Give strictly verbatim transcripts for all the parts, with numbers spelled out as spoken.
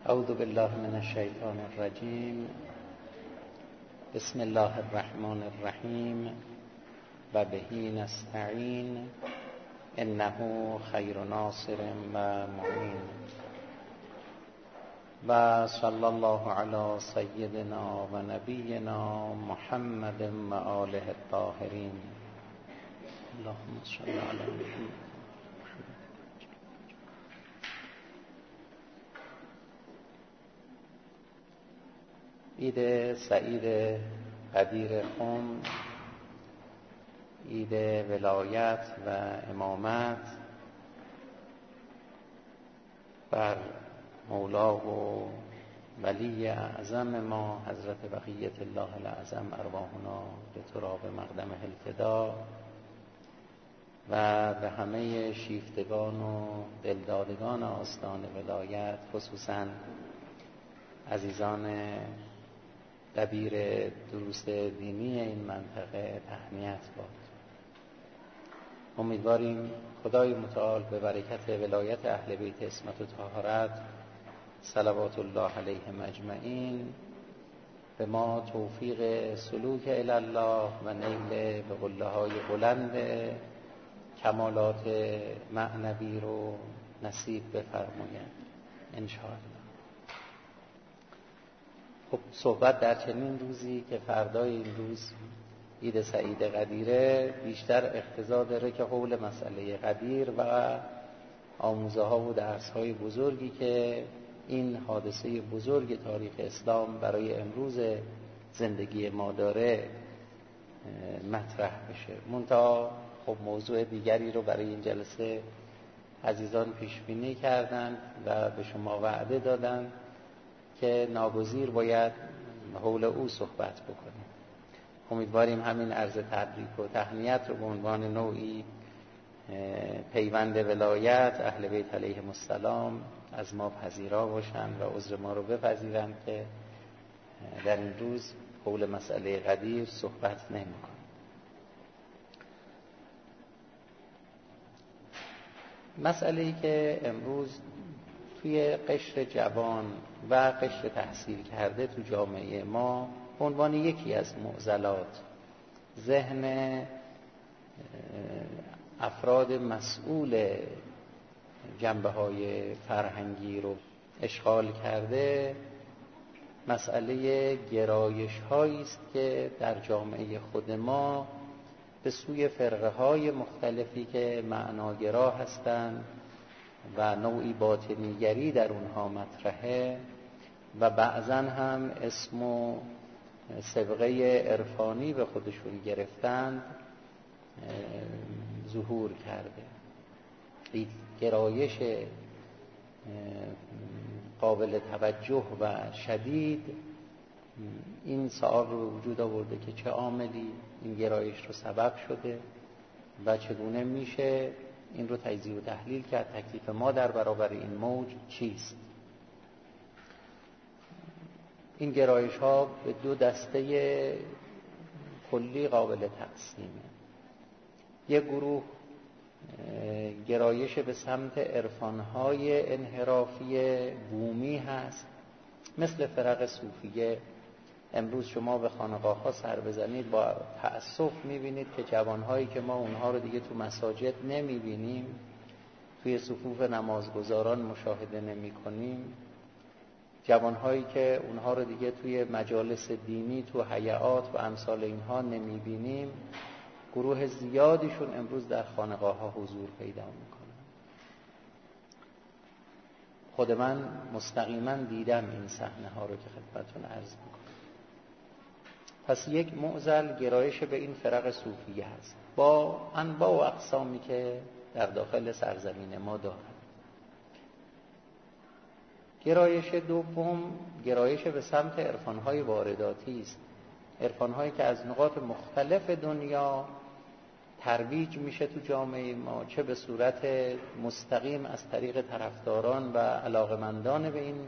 اعوذ بالله من الشیطان الرجیم. بسم الله الرحمن الرحیم و بهی نستعین انه خیر ناصر و معین. و صلی الله علی سیدنا و نبینا محمد و آله الطاهرین. اللهم صل علی محمد. عید سعید قدیر خم، عید ولایت و امامت بر مولا و ولی اعظم ما حضرت بقیت الله الاعظم ارواحنا به تراب مقدم الفدا و به همه شیفتگان و دلدادگان آستان ولایت، خصوصا عزیزان دبیر دروس دینی این منطقه تهنیت باد. امیدواریم خدای متعال به برکت ولایت اهل بیت عصمت و طهارت صلوات الله علیهم اجمعین به ما توفیق سلوک الی الله و نیل به قله های بلند کمالات معنوی رو نصیب بفرمایند ان شاء الله. خب صحبت در چنین روزی که فردای این روز عید سعید قدیره بیشتر اقتضا داره که حول مسئله قدیر و آموزه ها و درس های بزرگی که این حادثه بزرگ تاریخ اسلام برای امروز زندگی ما داره مطرح بشه. منتها خب موضوع دیگری رو برای این جلسه عزیزان پیش بینی کردن و به شما وعده دادن که ناگزیر باید حول او صحبت بکنیم. امیدواریم همین عرض تبریک و تهنیت رو به عنوان نوعی پیوند ولایت اهل بیت علیهم السلام از ما پذیرا باشن و عذر ما رو بپذیرن که در این روز حول مسئله قدیر صحبت نمی‌کنیم. مسئله‌ای که امروز توی قشر جوان و قشر تحصیل کرده تو جامعه ما به عنوان یکی از معضلات ذهن افراد مسئول جنبه‌های فرهنگی رو اشغال کرده، مسئله گرایش‌هایی است که در جامعه خود ما به سوی فرقه‌های مختلفی که معناگرا هستند و نوعی باطنیگری در اونها مطرحه و بعضا هم اسم و سبقه عرفانی به خودشون گرفتند ظهور کرده. این گرایش قابل توجه و شدید این سوال رو وجود آورده که چه عاملی این گرایش رو سبب شده و چگونه میشه این رو تجزیه و تحلیل کرد. تکلیف ما در برابر این موج چیست؟ این گرایش ها به دو دسته کلی قابل تقسیمه. یک گروه گرایش به سمت عرفان‌های انحرافی بومی هست، مثل فرق صوفیه. امروز شما به خانقاه‌ها سر بزنید با تأسف می‌بینید که جوان‌هایی که ما اونها رو دیگه تو مساجد نمی‌بینیم، توی صفوف نمازگزاران مشاهده نمی‌کنیم، جوان‌هایی که اونها رو دیگه توی مجالس دینی، تو حیات و امثال اینها نمی‌بینیم، گروه زیادیشون امروز در خانقاه‌ها حضور پیدا می‌کنن. خود من مستقیما دیدم این صحنه‌ها رو که خدمتتون عرض می‌کنم. پس یک معضل گرایش به این فرق صوفیه هست با انواع و اقسامی که در داخل سرزمین ما دارد. گرایش دوم گرایش به سمت عرفان‌های وارداتی است، عرفان‌هایی که از نقاط مختلف دنیا ترویج میشه تو جامعه ما، چه به صورت مستقیم از طریق طرفداران و علاقمندان به این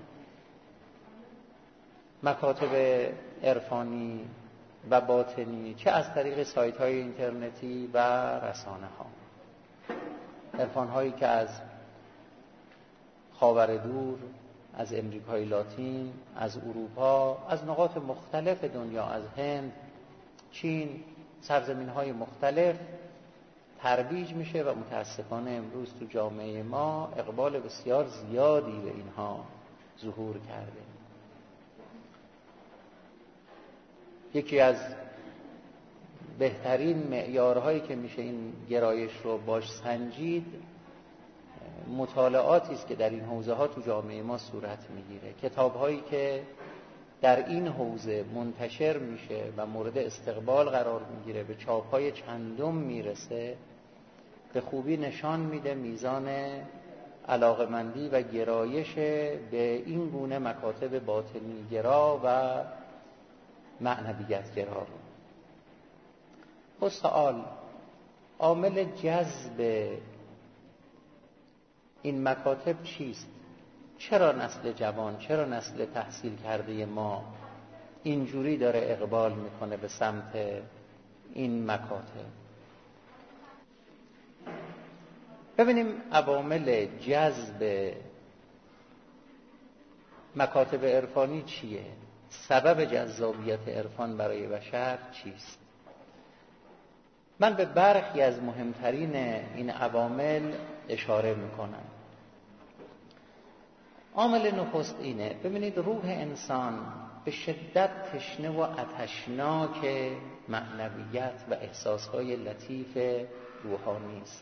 مکاتب عرفانی و باطنی، چه از طریق سایت های اینترنتی و رسانه ها. عرفان هایی که از خاور دور، از امریکای لاتین، از اروپا، از نقاط مختلف دنیا، از هند، چین، سرزمین‌های مختلف ترویج میشه و متاسفانه امروز تو جامعه ما اقبال بسیار زیادی به اینها ظهور کرده. یکی از بهترین معیارهایی که میشه این گرایش رو باش سنجید مطالعاتی است که در این حوزه ها تو جامعه ما صورت میگیره. کتاب‌هایی که در این حوزه منتشر میشه و مورد استقبال قرار میگیره، به چاپ‌های چندم میرسه، به خوبی نشان میده میزان علاقمندی و گرایش به این گونه مکاتب باطنی‌گرا و معنویت‌گرا رو. خب سوال، عامل جذب این مکاتب چیست؟ چرا نسل جوان، چرا نسل تحصیل کرده ما اینجوری داره اقبال میکنه به سمت این مکاتب؟ ببینیم عوامل جذب مکاتب عرفانی چیه؟ سبب جذابیت عرفان برای بشر چیست؟ من به برخی از مهمترین این عوامل اشاره میکنم. عامل نخست اینه، ببینید روح انسان به شدت تشنه و آتشناک معنویت و احساسهای لطیف روحانی است.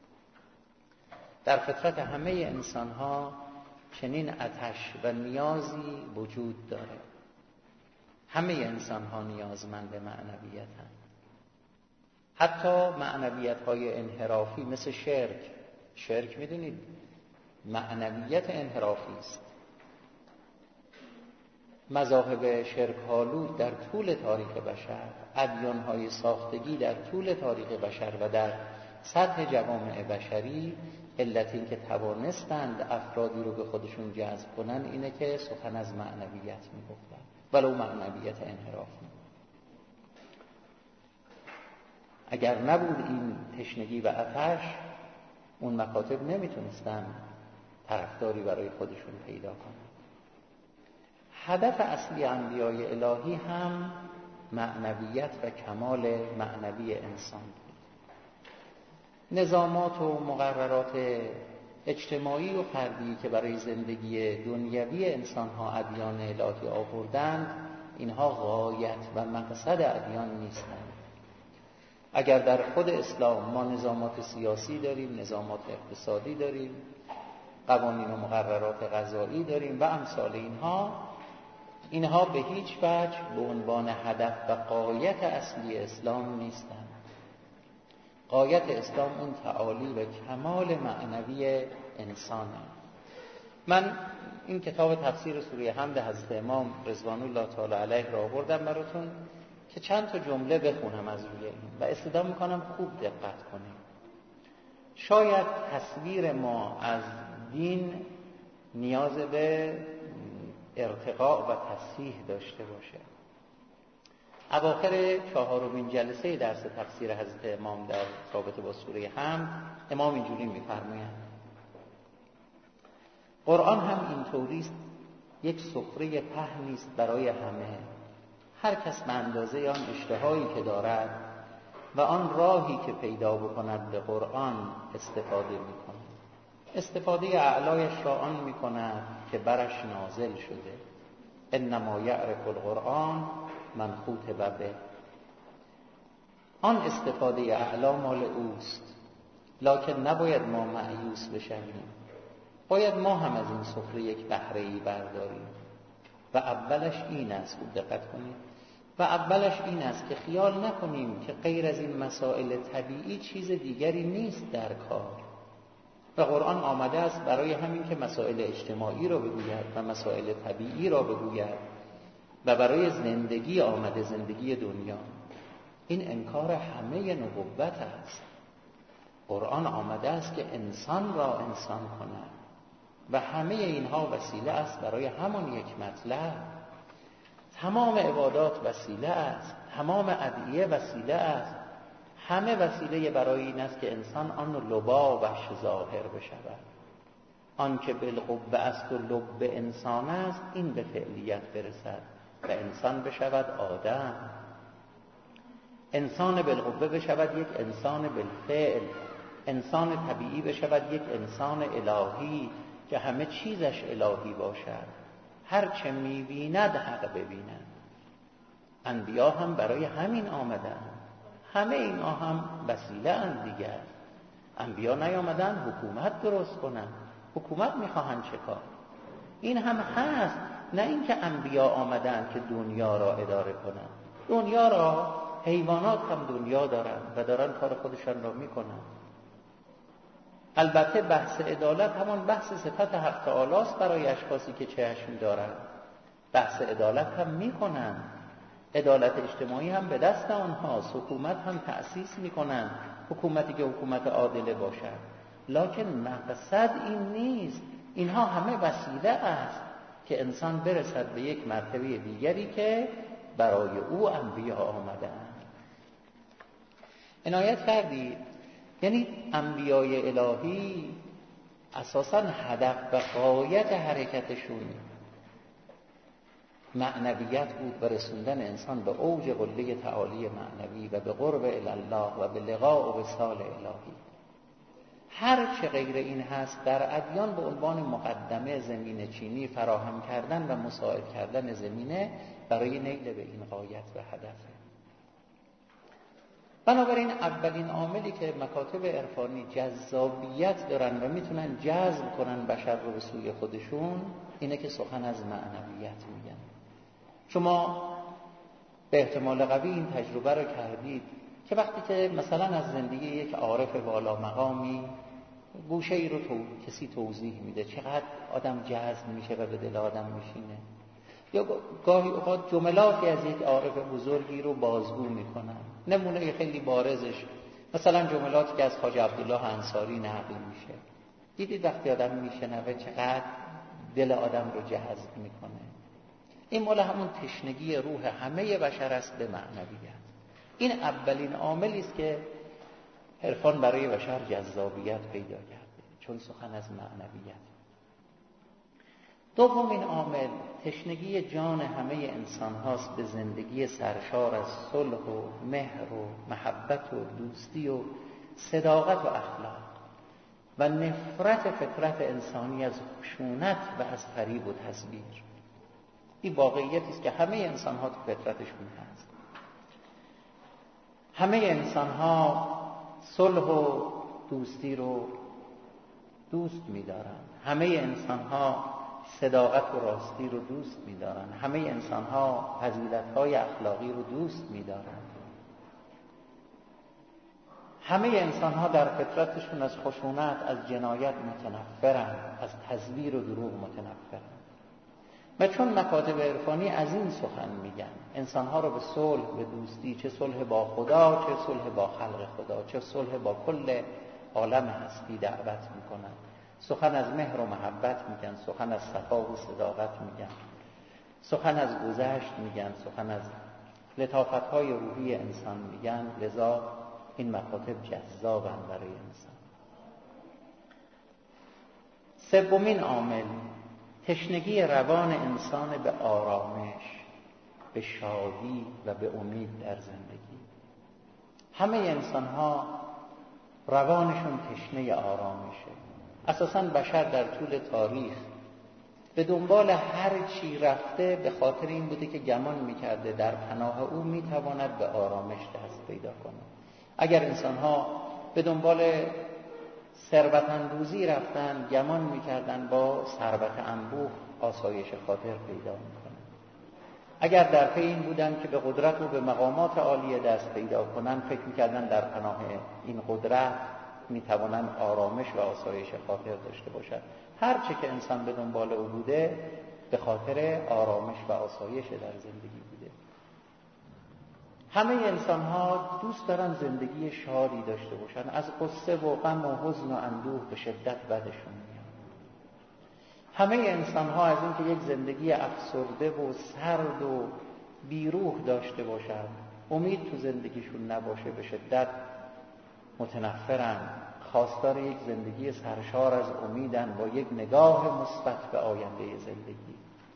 در فطرت همه انسانها چنین آتش و نیازی وجود داره. همه انسانها نیازمند معنویتند. حتی معنویت‌های انحرافی مثل شرک. شرک میدونید معنویت انحرافی است. مذاهب شرک‌آلود در طول تاریخ بشر، ادیان‌های ساختگی در طول تاریخ بشر و در سطح جوامع بشری، علت این که توانستند افرادی رو به خودشون جذب کنن اینه که سخن از معنویت میگفتن، ولو معنویت انحرافی. اگر نبود این تشنگی و آتش، اون مکاتب نمیتونستن طرفداری برای خودشون پیدا کنن. هدف اصلی انبیای الهی هم معنویت و کمال معنوی انسان بود. نظامات و مقررات اجتماعی و فردی که برای زندگی دنیوی انسان‌ها ادیان الهی آوردند، اینها غایت و مقصد ادیان نیستند. اگر در خود اسلام ما نظامات سیاسی داریم، نظامات اقتصادی داریم، قوانین و مقررات قضایی داریم و امثال اینها، اینها به هیچ وجه به عنوان هدف و غایت اصلی اسلام نیستند. غایت اسلام اون تعالی و کمال معنوی انسانه. من این کتاب تفسیر سوره حمد حضرت امام رضوان الله تعالی علیه را آوردم براتون که چند تا جمله بخونم از روی این و استدعا میکنم خوب دقت کنیم. شاید تصویر ما از دین نیاز به ارتقاء و تصحیح داشته باشه. اواخر چهارمین جلسه درس تفسیر حضرت امام در رابطه با سوره حمد، امام اینجوری میفرمایند: قرآن هم اینطوری است، یک سفره پهنی است برای همه. هر کس به اندازه آن اشتهایی که دارد و آن راهی که پیدا بکند به قرآن استفاده میکند. استفاده اعلایش را آن میکند که برش نازل شده. انما یعرف القرآن من خوطب به. آن استفاده اعلا مال اوست، لکن نباید ما مایوس بشویم. باید ما هم از این سفره یک بهره‌ای برداریم و اولش این است، خوب دقت کنید، و اولش این است که خیال نکنیم که غیر از این مسائل طبیعی چیز دیگری نیست در کار. و قرآن آمده است برای همین که مسائل اجتماعی را بگوید و مسائل طبیعی را بگوید و برای زندگی آمده، زندگی دنیا. این انکار همه نبوت است. قرآن آمده است که انسان را انسان کند و همه اینها وسیله است برای همان یک مطلب. تمام عبادات وسیله است، تمام ادعیه وسیله است، همه وسیله برای این است که انسان آن لبابش ظاهر بشود. آن که بالقوه است و لب انسان است، این به فعلیت برسد و انسان بشود آدم. انسان بالقوه بشود یک انسان بالفعل، انسان طبیعی بشود یک انسان الهی که همه چیزش الهی باشد، هر چه می‌بیند حق ببیند. انبیا هم برای همین آمدن، همه اینا هم وسیله اند دیگر. انبیا نیامدن حکومت درست کنن، حکومت میخواهن چه کار؟ این هم هست، نه اینکه انبیا آمدن که دنیا را اداره کنن. دنیا را حیوانات هم دنیا دارن و دارن کار خودشان را میکنن. البته بحث عدالت همان بحث صفت حق تعالی است برای اشخاصی که چشم دارن. بحث عدالت هم میکنن، عدالت اجتماعی هم به دست آنهاست، حکومت هم تأسیس میکنن، حکومتی که حکومت عادله باشد. لکن مقصد این نیست، اینها همه وسیله است که انسان برسد به یک مرتبه دیگری که برای او انبیا آمدند. عنایت کردید؟ یعنی انبیای الهی اساساً هدف و غایت حرکتشون معنویت بود و رسوندن انسان به اوج قله تعالی معنوی و به قرب الله و به لقاء و وصال الهی. هر چه غیر این هست در ادیان به عنوان مقدمه زمینه چینی فراهم کردن و مساعد کردن زمینه برای نیل به این غایت و هدفه. بنابراین اولین عاملی که مکاتب عرفانی جذابیت دارن و میتونن جذب کنن بشر رو به سوی خودشون اینه که سخن از معنویت میگن. شما به احتمال قوی این تجربه رو کردید که وقتی که مثلا از زندگی یک عارف والا مقامی گوشه ای رو تو... کسی توضیح میده، چقدر آدم جذب میشه و به دل آدم میشینه. یا گاهی اوقات جملاتی از یک عارف بزرگی رو بازگو میکنن. نمونه خیلی بارزش مثلا جملاتی که از خواجه عبدالله انصاری نقل میشه. دیدید وقتی آدم میشنوه چقدر دل آدم رو جذب میکنه. این مال همون تشنگی روح همه بشر است به معنویت. این اولین عاملی است که عرفان برای بشر جذابیت پیدا کرده، چون سخن از معنویت. دومین عامل تشنگی جان همه انسان هاست به زندگی سرشار از صلح و مهر و محبت و دوستی و صداقت و اخلاق و نفرت فطرت انسانی از خشونت و از فریب و تزویر. این واقعیتی است که همه انسان ها تو فطرتشون هست. همه انسان ها صلح و دوستی رو دوست می‌دارن. همه انسان ها صداقت و راستی رو دوست می‌دارن. همه انسان ها فضیلت‌های اخلاقی رو دوست می‌دارن. همه انسان ها در فطرتشون از خشونت، از جنایت متنفرن، از تزویر و دروغ متنفرن. و چون مکاتب عرفانی از این سخن میگن، انسانها رو به صلح، به دوستی، چه صلح با خدا، چه صلح با خلق خدا، چه صلح با کل عالم هستی دعوت میکنن. سخن از مهر و محبت میگن، سخن از صفا و صداقت میگن، سخن از گذشت میگن، سخن از لطافت‌های روحی انسان میگن. لذا این مکاتب جذابن برای انسان. سومین عامل تشنگی روان انسان به آرامش، به شادی و به امید در زندگی. همه انسان ها روانشون تشنه آرامشه. اساساً بشر در طول تاریخ به دنبال هر چی رفته به خاطر این بوده که گمان میکرده در پناه او میتواند به آرامش دست پیدا کنه. اگر انسان ها به دنبال ثروت اندوزی رفتن، گمان میکردن با ثروت انبوه آسایش خاطر پیدا میکنن. اگر در پی این بودن که به قدرت و به مقامات عالیه دست پیدا کنن، فکر میکردن در پناه این قدرت میتوانن آرامش و آسایش خاطر داشته باشن. هر چه که انسان به دنبال او بوده به خاطر آرامش و آسایش در زندگی بوده. همه انسان ها دوست دارن زندگی شادی داشته باشن، از قصه و غم و حزن و اندوه به شدت بدشون میاد. همه انسان ها از این که یک زندگی افسرده و سرد و بیروح داشته باشن، امید تو زندگیشون نباشه، به شدت متنفرن، خواستار یک زندگی سرشار از امیدن با یک نگاه مثبت به آینده زندگی.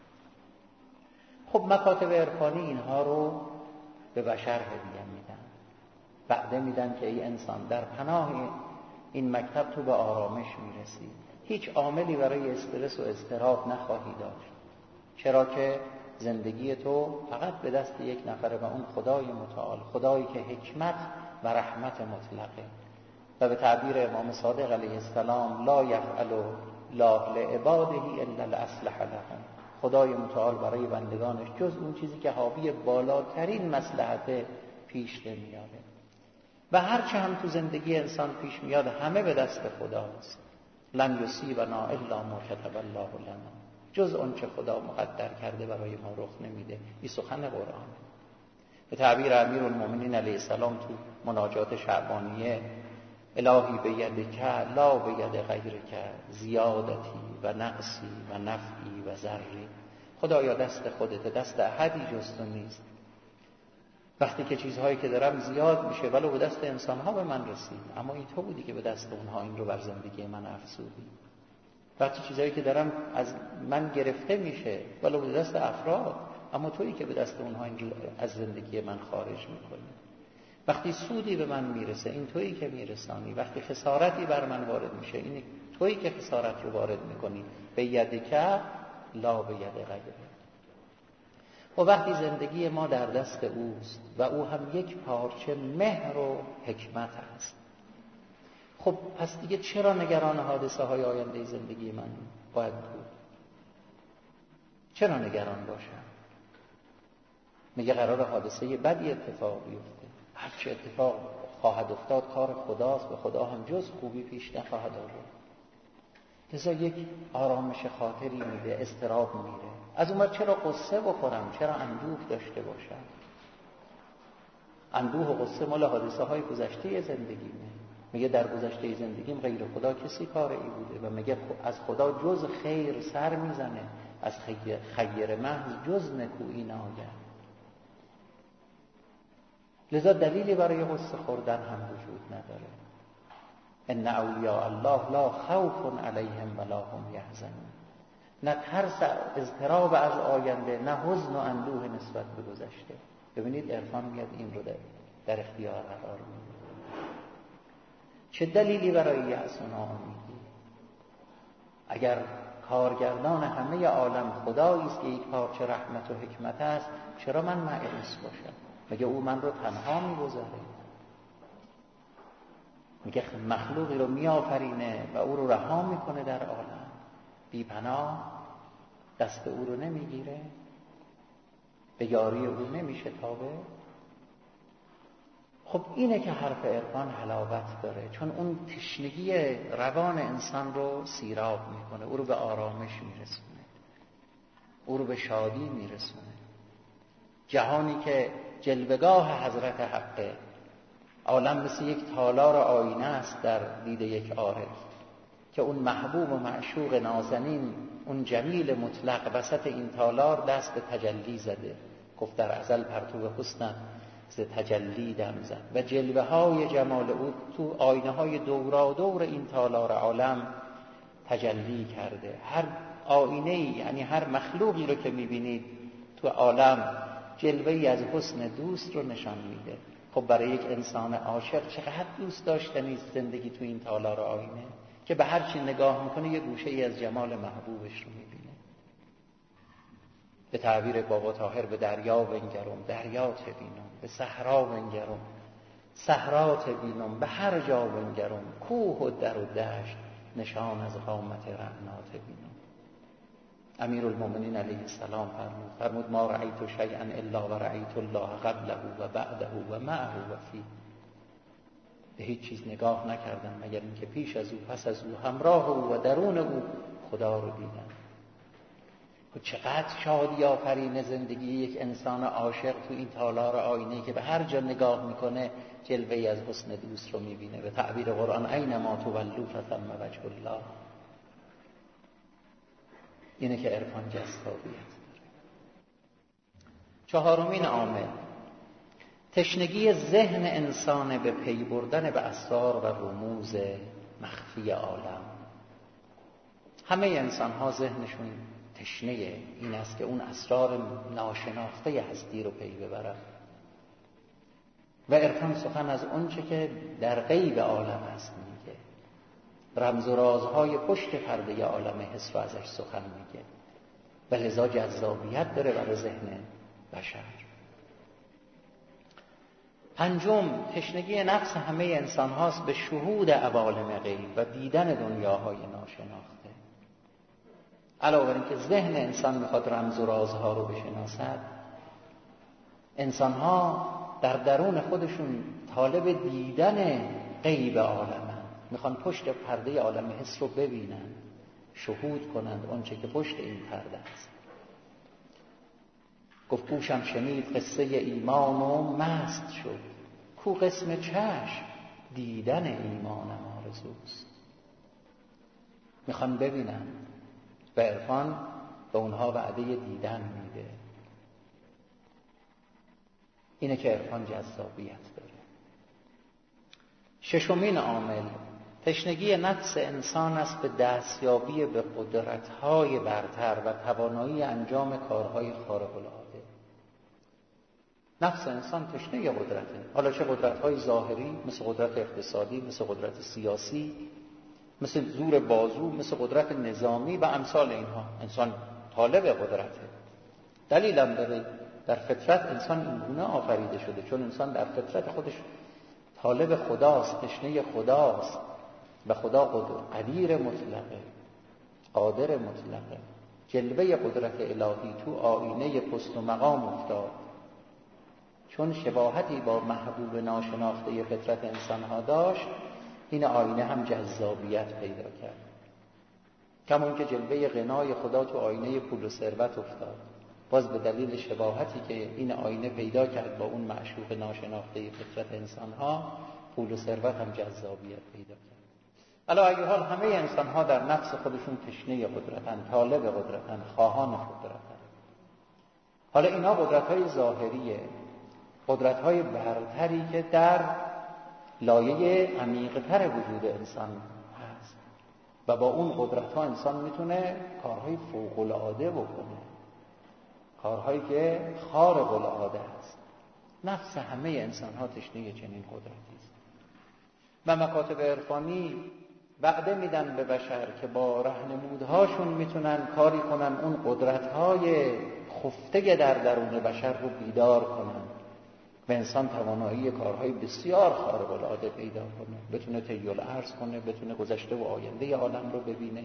خب مکاتب عرفانی اینها رو به بشر هدیه میدن، وعده میدن که ای انسان در پناه این مکتب تو به آرامش میرسی، هیچ عاملی برای استرس و اضطراب نخواهی داشت، چرا که زندگی تو فقط به دست یک نفره و اون خدای متعال، خدایی که حکمت و رحمت مطلقه. و به تعبیر امام صادق علیه السلام لا یفعل لا لعباده الا الاصلح لهم، خدای متعال برای بندگانش جز اون چیزی که حاوی بالاترین مصلحت پیش نمیاره. و هر چه هم تو زندگی انسان پیش میاد همه به دست خداست. لن یصیبنا الا ما کتب الله لنا، جز اون چه خدا مقدر کرده برای ما رخ نمیده. این سخن قرآن. به تعبیر امیرالمومنین علیه السلام تو مناجات شعبانیه الهی بیدک لا بید غیرک زیادتی و نقصی و نفعی و ضری، خدایا دست خودت، دست احدی جز تو نیست. وقتی که چیزهایی که دارم زیاد میشه ولو به دست انسانها به من رسید، اما این تو بودی که به دست اونها این رو بر زندگی من افزودی. وقتی چیزهایی که دارم از من گرفته میشه ولو به دست افراد، اما تویی که به دست اونها این رو از زندگی من خارج میکنی. وقتی سودی به من میرسه این تویی که میرسانی، وقتی خسارتی بر من وارد میشه این تویی که خسارت رو وارد میکنی. به یدک لا به ید غیره. و وقتی زندگی ما در دست اوست و او هم یک پارچه مهر و حکمت است، خب پس دیگه چرا نگران حادثه های آینده زندگی من باید بود؟ چرا نگران باشم؟ میگه قرار حادثه بدی اتفاق بیفته، هرچی اتفاق خواهد افتاد کار خداست، به خدا هم جز خوبی پیش نخواهد آورد. لذا یک آرامش خاطری میده، اضطراب میره. از اون وقت چرا قصه بخورم؟ چرا اندوه داشته باشم؟ اندوه و قصه مال حادثه های گذشته زندگیمه. میگه در گذشته زندگیم غیر خدا کسی کار ای بوده و میگه از خدا جز خیر سر میزنه، از خیر, خیر محض جز نکویی ناید. لذا دلیلی برای قصه خوردن هم وجود نداره. ان اولیاء الله لا خوف علیهم ولا هم یحزنون. نه ترس اضطراب از آینده، نه حزن و اندوه نسبت به گذشته. ببینید عرفان میاد این رو در, در اختیار قرار میده. چه دلیلی برای یأس و ناامیدی؟ اگر کارگردان همه عالم خدایی است که یک پارچه رحمت و حکمت است، چرا من مایوس باشم؟ میگه او من رو تنها میگذاره. میگه مخلوقی رو میآفرینه و او رو رها میکنه در عالم، بی پناه دست او رو نمیگیره، به یاری او نمیشه تابه. خب اینه که حرف عرفان حلاوت داره، چون اون تشنگی روان انسان رو سیراب میکنه، او رو به آرامش میرسونه، او رو به شادی میرسونه. جهانی که جلوگاه حضرت حقه، عالم مثل یک تالار آینه است در دید یک عارف که اون محبوب و معشوق نازنین، اون جمیل مطلق وسط این تالار دست به تجلی زده. گفت در ازل پرتو حسن ز تجلی دم زد و جلوه های جمال او تو آینه های دورا دور این تالار عالم تجلی کرده. هر آینه یعنی هر مخلوقی رو که میبینید تو عالم جلوه‌ای از حسن دوست رو نشان میده. خب برای یک انسان عاشق چقدر دوست داشتنی زندگی تو این تالار آینه که به هر چی نگاه میکنه یه گوشه ای از جمال محبوبش رو میبینه. به تعبیر بابا طاهر به دریا بنگرم دریات بینم، به صحرا بنگرم صحرات بینم، به هر جا بنگرم کوه و در و دشت نشان از قامت رعنات بینم. امیرالمومنین علیه السلام فرمود فرمود ما رأیت شیئا الا و رأیت الله قبله و بعده و معه و فی. به هیچ چیز نگاه نکردم مگر اینکه پیش از او، پس از او، همراه او و درون او خدا رو دیدم. و چقدر شادی آفرین زندگی یک انسان عاشق تو این تالار آینه که به هر جا نگاه میکنه جلوه‌ای از حسن دوست رو میبینه. به تعبیر قرآن اینما تولوا فثم وجه الله. اینه که عرفان جذابیت داره. چهارمین عامل تشنگی ذهن انسان به پی بردن به اسرار و رموز مخفی عالم. همه انسان ها ذهنشون تشنه این است که اون اسرار ناشناخته هستی رو پی ببرن و عرفان سخن از اون چه که در غیب عالم هست میگه، رمز و رازهای پشت پرده عالم حس رو ازش سخن میگه و لذا جذابیت داره برای ذهن بشر. پنجم، تشنگی نفس همه انسان هاست به شهود عوالم غیب و دیدن دنیاهای ناشناخته. علاوه بر اینکه ذهن انسان میخواد رمز و رازها رو بشناسد، انسان ها در درون خودشون طالب دیدن غیب عالمن، میخوان پشت پرده عالم حس رو ببینن، شهود کنند آنچه که پشت این پرده است. گفت گوشم شنید قصه ایمان و مست شد، کو قسم چشم دیدن ایمانم آرزوست. میخوان ببینن و عرفان به اونها وعده دیدن میده. اینه که عرفان جذابیت داره. ششمین عامل تشنگی نفس انسان است به دستیابی به قدرت‌های برتر و توانایی انجام کارهای خارق العاده. نفس انسان تشنه قدرته، حالا چه قدرت‌های ظاهری مثل قدرت اقتصادی، مثل قدرت سیاسی، مثل زور بازو، مثل قدرت نظامی و امثال اینها. انسان طالب قدرته. دلیلم داره، در فطرت انسان این گونه آفریده شده، چون انسان در فطرت خودش طالب خداست، تشنه خداست و خدا قدیر مطلقه، قادر مطلقه. جلوه قدرت الهی تو آینه پست و مقام افتاد، چون شباهتی با محبوب ناشناخته فطرت انسانها داشت، این آینه هم جذابیت پیدا کرد. کما اینکه جلوه غنای خدا تو آینه پول و ثروت افتاد، باز به دلیل شباهتی که این آینه پیدا کرد با اون معشوق ناشناخته فطرت انسانها، پول و ثروت هم جذابیت پیدا کرد. علا اگه حال همه انسانها در نفس خودشون تشنه قدرتن، طالب قدرتن، خواهان قدرتن. حالا اینا قدرت‌های ظاهریه، قدرت‌های برتری که در لایه عمیق‌تر وجود انسان هست و با اون قدرت‌ها انسان میتونه کارهای فوق‌العاده بکنه، کارهایی که خارق العاده است. نفس همه انسان‌ها تشنه چنین قدرتی است و مکاتب عرفانی وعده میدن به بشر که با راهنمودهاشون میتونن کاری کنن اون قدرت‌های خفته در درون بشر رو بیدار کنن و انسان توانایی کارهای بسیار خارق العاده پیدا کنه، بتونه طی الارض کنه، بتونه گذشته و آینده عالم رو ببینه،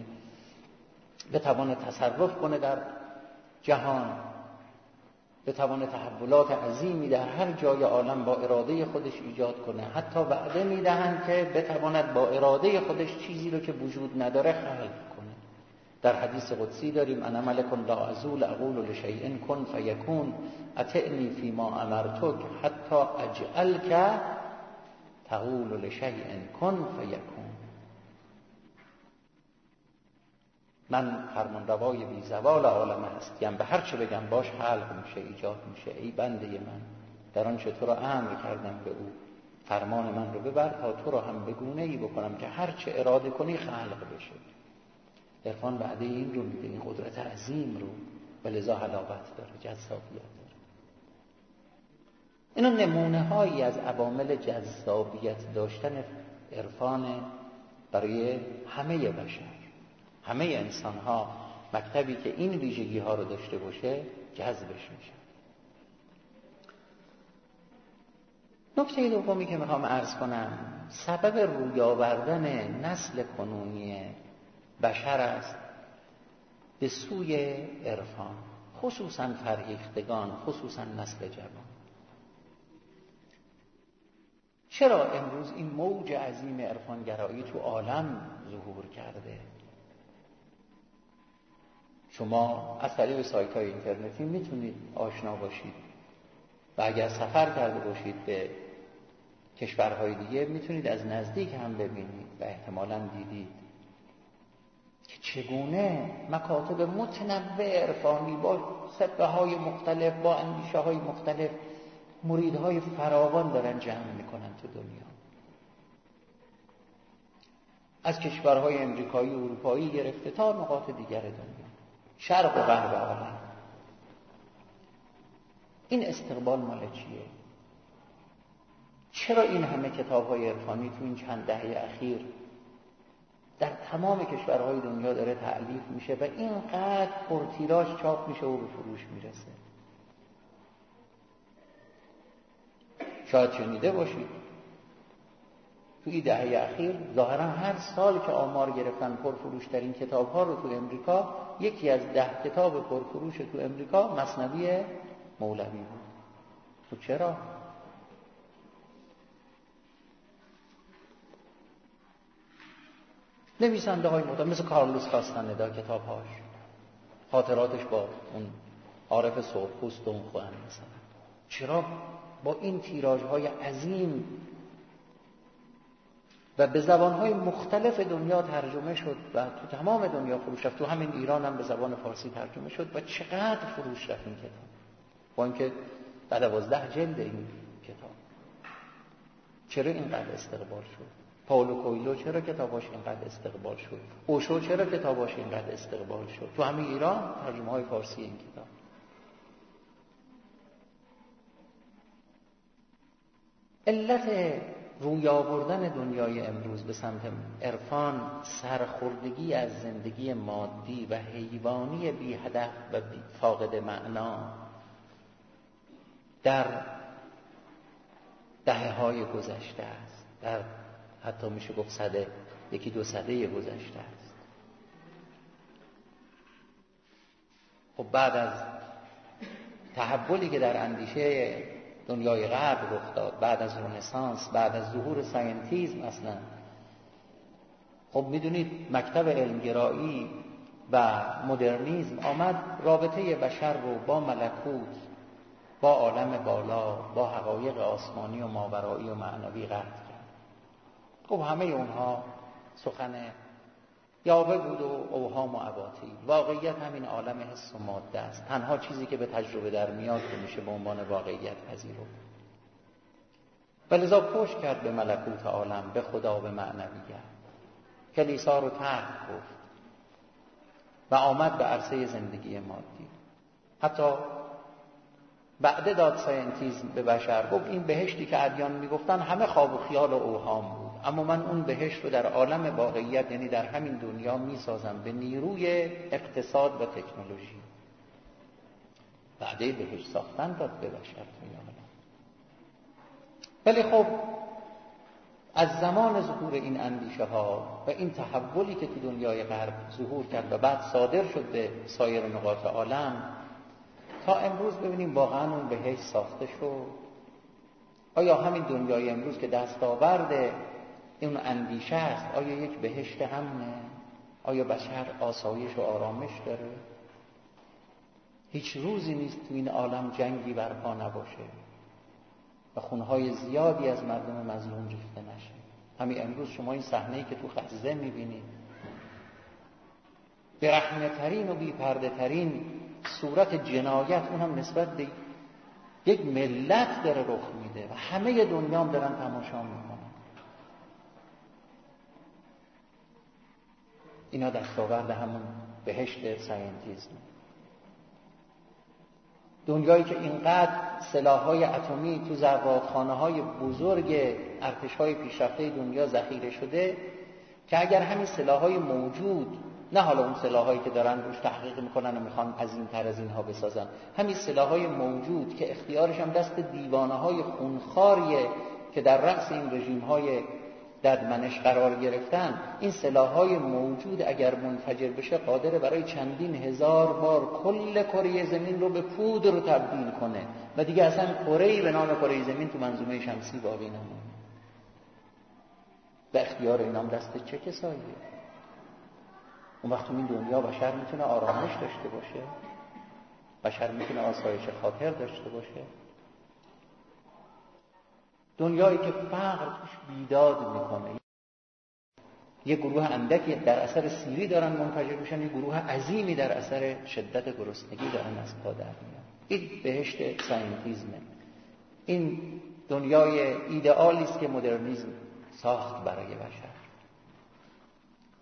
بتونه تصرف کنه در جهان، بتونه تحولات عظیمی در هر جای عالم با اراده خودش ایجاد کنه. حتی وعده میدهند که بتواند با اراده خودش چیزی رو که وجود نداره خلق کنه. در حدیث قدسی داریم انا ملک لا ازول اقول لشیء کن فیکون اطعنی فیما امرتک حتی اجعلک تقول لشیء کن فیکون. من فرمانروای بی زوال عالم هستیم، به هر چه بگم باش خلق میشه، ایجاد میشه. ای بنده من، در آنچه تو را امر کردم به او فرمان من رو ببر تا تو را هم به گونه‌ای بکنم که هر چه اراده کنی خلق بشه. عرفان وعده این رو میده، این قدرت عظیم رو، و لذا حلاوت داره، جذابیت داره. اینا نمونه هایی از عوامل جذابیت داشتن عرفان برای همه بشر. همه انسان ها مکتبی که این ویژگی ها رو داشته باشه جذبش میشه. نکته دومی که میخوام عرض کنم، سبب روی آوردن نسل کنونی بشر است به سوی عرفان، خصوصا فرهیختگان، خصوصا نسل جوان. چرا امروز این موج عظیم عرفانگرایی تو عالم ظهور کرده؟ شما از طریق سایت های اینترنتی میتونید آشنا باشید و اگر سفر کرده باشید به کشورهای دیگه میتونید از نزدیک هم ببینید و احتمالاً دیدید که چگونه مکاتب متنوع عرفانی با سبقه های مختلف، با اندیشه های مختلف، مریدهای فراوان دارن جمع میکنن تو دنیا. از کشورهای امریکایی و اروپایی گرفته تا نقاط دیگر دنیا، شرق و غرب عالم. این استقبال مال چیه؟ چرا این همه کتاب‌های عرفانی تو این چند دهه اخیر در تمام کشورهای دنیا داره تألیف میشه و اینقدر پرتیراژ چاپ میشه و به فروش میرسه؟ شاید شنیده باشید تو این دهه اخیر ظاهرا هر سال که آمار گرفتن پرفروشترین کتاب‌ها رو تو امریکا، یکی از ده کتاب پرفروش تو امریکا مثنوی مولوی بود. تو چرا؟ نویسنده های مدام مثل کارلوس کاستاندا کتاب‌هاش، خاطراتش با اون عارف سرخپوست و اون خوان مثلا، چرا با این تیراژهای عظیم و به زبانهای مختلف دنیا ترجمه شد و تو تمام دنیا فروش رفت، تو همین ایران هم به زبان فارسی ترجمه شد و چقدر فروش رفت این کتاب، با اینکه بعد دوازده جلد این کتاب؟ چرا اینقدر استقبال شد؟ پائولو کوئلو چرا کتاباش اینقدر استقبال شد؟ اوشو چرا کتاباش اینقدر استقبال شد؟ تو همین ایران ترجمه های فارسی این کتاب. علت روی آوردن دنیای امروز به سمت عرفان سرخوردگی از زندگی مادی و حیوانی بی هدف و بی فاقد معنا در دهه‌های گذشته است، در حتی میشه گفت صده، یکی دو صده گذشته است. خب بعد از تحولی که در اندیشه دنیای غرب رخ داد، بعد از رنسانس، بعد از ظهور ساینتیزم اصلا، خب میدونید مکتب علمگرایی و مدرنیسم آمد رابطه بشر رو با ملکوت، با عالم بالا، با حقایق آسمانی و ماورایی و معنوی قطع کرد. خب همه اونها سخن یاوه بود و اوهام و اباطیل. واقعیت همین عالم حس و ماده است. تنها چیزی که به تجربه در میاد که میشه به عنوان واقعیت پذیرفت. ولذا پشت کرد به ملکوت عالم، به خدا، به معنویت. کلیسا رو ترک گفت و آمد به عرصه زندگی مادی. حتی بعد داد ساینتیزم به بشر، گفت این بهشتی که ادیان میگفتن همه خواب و خیال و اوهام بود، اما من اون بهشت رو در عالم واقعیت، یعنی در همین دنیا میسازم به نیروی اقتصاد و تکنولوژی. بعده بهشت ساختن داد به بشر توی عالم. ولی خب از زمان ظهور این اندیشه ها و این تحولی که تو دنیای غرب ظهور کرد و بعد صادر شد به سایر نقاط عالم، تا امروز ببینیم واقعا اون بهشت ساخته شد. آیا همین دنیای امروز که دستاورد این اندیشه است، آیا یک بهشت امنه؟ آیا بشر آسایش و آرامش داره؟ هیچ روزی نیست تو این عالم جنگی برپا نباشه و خونهای زیادی از مردم مظلوم ریخته نشه. همین امروز شما این صحنه‌ای که تو غزه می‌بینید، برهنه ترین و بی پرده ترین صورت جنایت، اون هم نسبت به یک ملت داره رخ میده و همه دنیا هم دارن تماشا میکنن. اینا دستاورد همون بهشت ساینتیزم. دنیایی که اینقدر سلاح‌های اتمی تو زرادخانه‌های بزرگ ارتش‌های پیشرفته دنیا ذخیره شده که اگر همین سلاح‌های موجود، نه حالا اون سلاح‌هایی که دارن روش تحقیق میکنن و میخوان عظیم‌تر از اینها بسازن، همین سلاح‌های موجود که اختیارش هم دست دیوانه‌های خونخواریه که در رأس این رژیم‌های ددمنش قرار گرفتن، این سلاح‌های موجود اگر منفجر بشه قادره برای چندین هزار بار کل کره زمین رو به پودر تبدیل کنه و دیگه اصلا کره‌ای به نام کره زمین تو منظومه شمسی باقی نمونه. به اختیار اینام دست چه کساییه؟ اون وقت این دنیا بشر میتونه آرامش داشته باشه؟ بشر میتونه آسایش خاطر داشته باشه؟ دنیایی که فقر توش بیداد میکنه، یه گروه اندکی در اثر سیری دارن منفجر میشن، یه گروه عظیمی در اثر شدت گرسنگی دارن از پا در میان. این بهشت ساینتیزمه. این دنیای ایدئالی است که مدرنیسم ساخت برای بشر.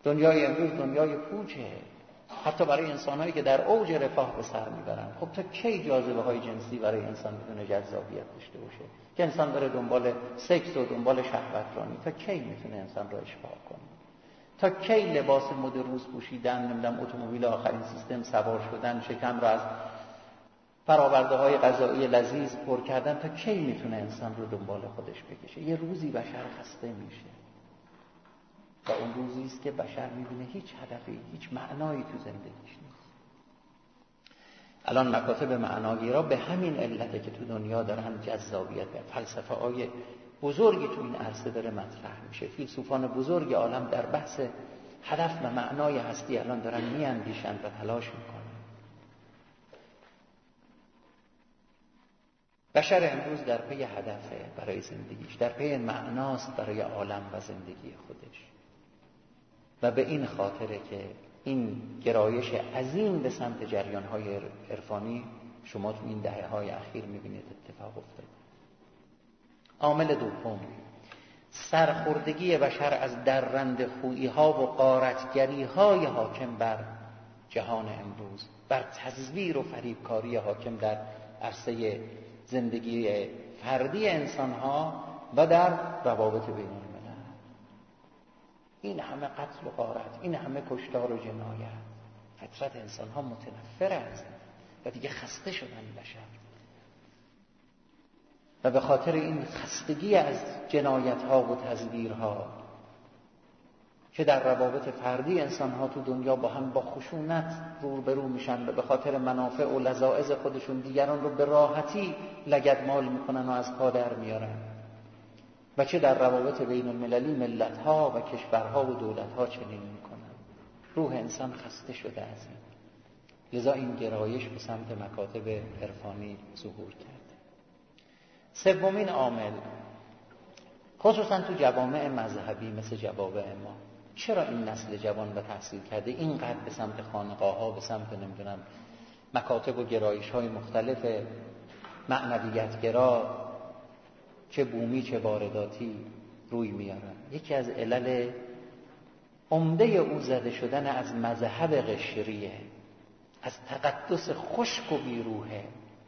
دنیای امروز دنیای پوچه، حتی برای انسان‌هایی که در اوج رفاه به سر میبرن. خب تا کی جاذبه های جنسی برای انسان میتونه جذابیت داشته باشه که انسان بره دنبال سکس و دنبال شهوترانی؟ تا کی میتونه انسان رو اشباع کنه؟ تا کی لباس مد روز پوشیدن، نمیدونم اتومبیل آخرین سیستم سوار شدن، شکم رو از فراورده های غذایی لذیذ پر کردن، تا کی میتونه انسان رو دنبال خودش بکشه؟ یه روزی بشر خسته میشه و اون روزی است که بشر میبینه هیچ هدفی، هیچ معنایی تو زندگیش نیست. الان مکاتب معناگیرا به همین علته که تو دنیا دارن جذابیت و فلسفه های بزرگی تو این عرصه داره مطرح میشه. فیلسوفان بزرگ عالم در بحث هدف و معنای هستی الان دارن میاندیشن و تلاش میکنن. بشر امروز در پی هدفه برای زندگیش، در پی معناست برای عالم و زندگی خودش، و به این خاطره که این گرایش عظیم به سمت جریان‌های عرفانی شما تو این دهه‌های اخیر می‌بینید اتفاق افتاده. عامل دوم، سرخوردگی بشر از درنده خویی‌ها و غارتگری‌های حاکم بر جهان امروز، بر تزویر و فریبکاری حاکم در عرصه زندگی فردی انسان‌ها و در روابط بین الملل. این همه قتل و غارت، این همه کشتار و جنایت، فطرت انسان‌ها متنفر است و دیگه خسته شدن بشر، و به خاطر این خستگی از جنایت‌ها و تزویرها که در روابط فردی انسان‌ها تو دنیا با هم با خشونت روبرو میشن و به خاطر منافع و لذاذ خودشون دیگران رو به راحتی لگدمال میکنن و از پا در میارن، و چه در روابط بین المللی ملت‌ها و کشورها و دولت‌ها چنین میکنن. روح انسان خسته شده از این، لذا این گرایش به سمت مکاتب عرفانی ظهور کرده. سومین عامل، خصوصا تو جوامع مذهبی مثل جوامع ما، چرا این نسل جوان و تحصیل کرده اینقدر به سمت خانقاه‌ها، به سمت نمیدونم مکاتب و گرایش‌های مختلف معنویت‌گرا، چه بومی چه وارداتی، روی میارن؟ یکی از علل عمده او زده شدن از مذهب قشریه، از تقدس خشک و بیروحه،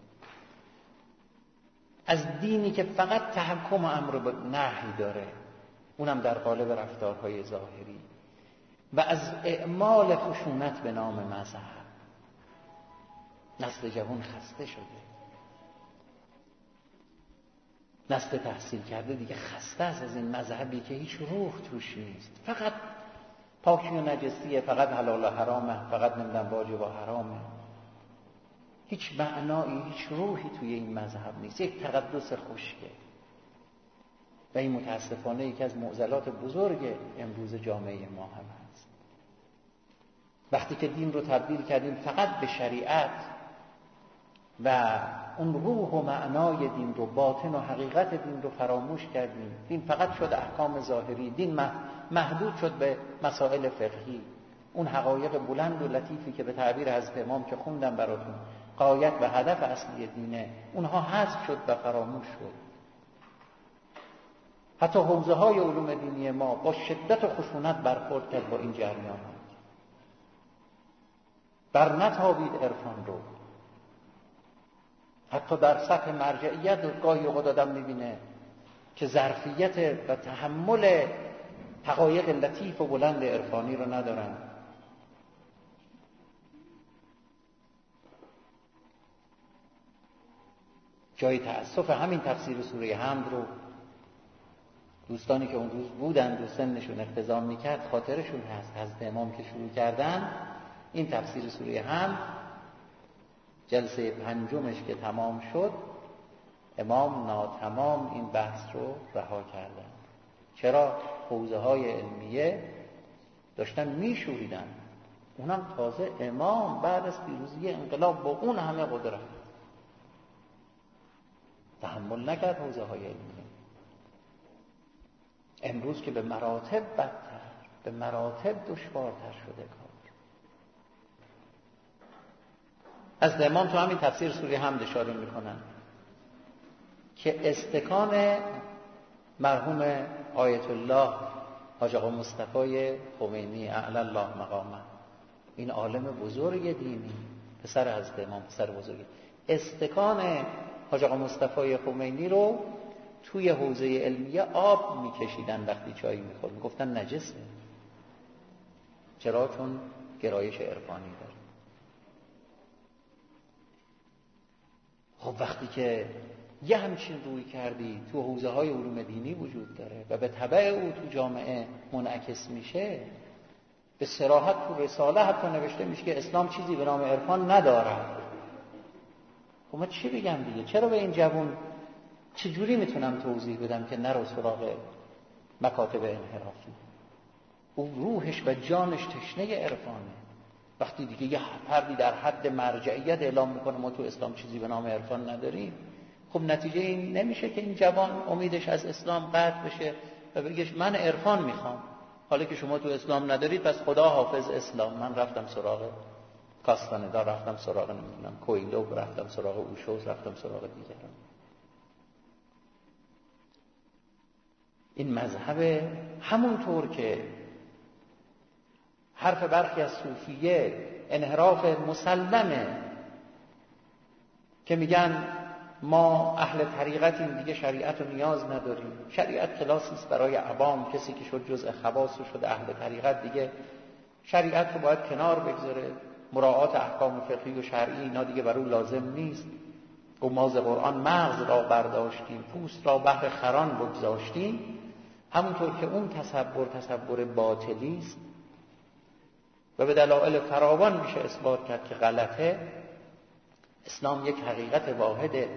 از دینی که فقط تحکم و امر و نهی داره، اونم در قالب رفتارهای ظاهری، و از اعمال خشونت به نام مذهب. نسل جوان خسته شده، نسل تحصیل کرده دیگه خسته است از این مذهبی که هیچ روح توش نیست، فقط پاکی و نجسیه، فقط حلال و حرامه، فقط نمیدن واجب و حرامه، هیچ معنایی، هیچ روحی توی این مذهب نیست، یک تقدس خشکه. و این متاسفانه یکی از معضلات بزرگ امروز جامعه ما هم هست. وقتی که دین رو تبدیل کردیم فقط به شریعت و اون روح و معنای دین رو، باطن و حقیقت دین رو فراموش کردیم، دین فقط شد احکام ظاهری، دین محدود شد به مسائل فقهی، اون حقایق بلند و لطیفی که به تعبیر حضرت امام که خوندم براتون غایت و هدف اصلی دینه، اونها حذف شد و فراموش شد. حتی حوزه های علوم دینی ما با شدت و خشونت برخورد کرد با این جریانات، بر نتابید عرفان رو. حتی در سطح مرجعیت گاهی اوقات آدم میبینه که ظرفیت و تحمل حقایق لطیف و بلند عرفانی رو ندارن. جای تأسف همین تفسیر سوره حمد رو دوستانی که اون روز بودن و سنشون اقتضا میکرد خاطرشون هست. حضرت امام که شروع کردن این تفسیر سوره حمد، جلسه پنجمش که تمام شد، امام ناتمام این بحث رو رها کردن. چرا؟ حوزه های علمیه داشتن میشوریدن، اونم تازه امام بعد از پیروزی انقلاب با اون همه قدرت تحمل نکرد حوزه های علمیه. امروز که به مراتب بدتر، به مراتب دشوارتر شده کار. از امام تو همین تفسیر سوره حمد اشاره میکنن که استکان مرحوم آیت الله حاج آقا مصطفی خمینی اعلی الله مقامه، این عالم بزرگ دینی، پسر حضرت امام، پسر بزرگ، استکان حاج آقا مصطفی خمینی رو توی حوزه علمیه آب میکشیدن وقتی چای میخورد، میگفتن نجسه. چرا؟ چون گرایش عرفانی داره. خب وقتی که یه همچین روی کردی تو حوزه های علوم دینی وجود داره و به تبع او تو جامعه منعکس میشه، به صراحت تو رساله حتی نوشته میشه که اسلام چیزی به نام عرفان نداره. خب من چی بگم دیگه؟ چرا به این جوان چجوری میتونم توضیح بدم که نرو سراغ مکاتب انحرافی؟ او روحش و جانش تشنه عرفانه. وقتی دیگه یه فردی در حد مرجعیت اعلام میکنه ما تو اسلام چیزی به نام عرفان نداریم، خب نتیجه این نمیشه که این جوان امیدش از اسلام قطع بشه و بگه من عرفان میخوام، حالا که شما تو اسلام ندارید پس خدا حافظ اسلام، من رفتم سراغ کاستاندا، رفتم سراغ نمیدونم کویلو، رفتم سراغ اوشوز، رفتم سراغ دیگران. این مذهب همونطور که حرف برخی از صوفیه انحراف مسلمه که میگن ما اهل طریقتیم دیگه شریعت رو نیاز نداریم، شریعت کلاسی است برای عوام، کسی که شد جزء خواص و شد اهل طریقت دیگه شریعت رو باید کنار بگذاره، مراعات احکام فقهی و شرعی اینا دیگه بر او لازم نیست. و ما ز قرآن مغز را برداشتیم، پوست را بهر خران بگذاشتیم. همونطور که اون تصور تصور باطلی است و به دلایل فراوان میشه اثبات کرد که غلطه، اسلام یک حقیقت واحده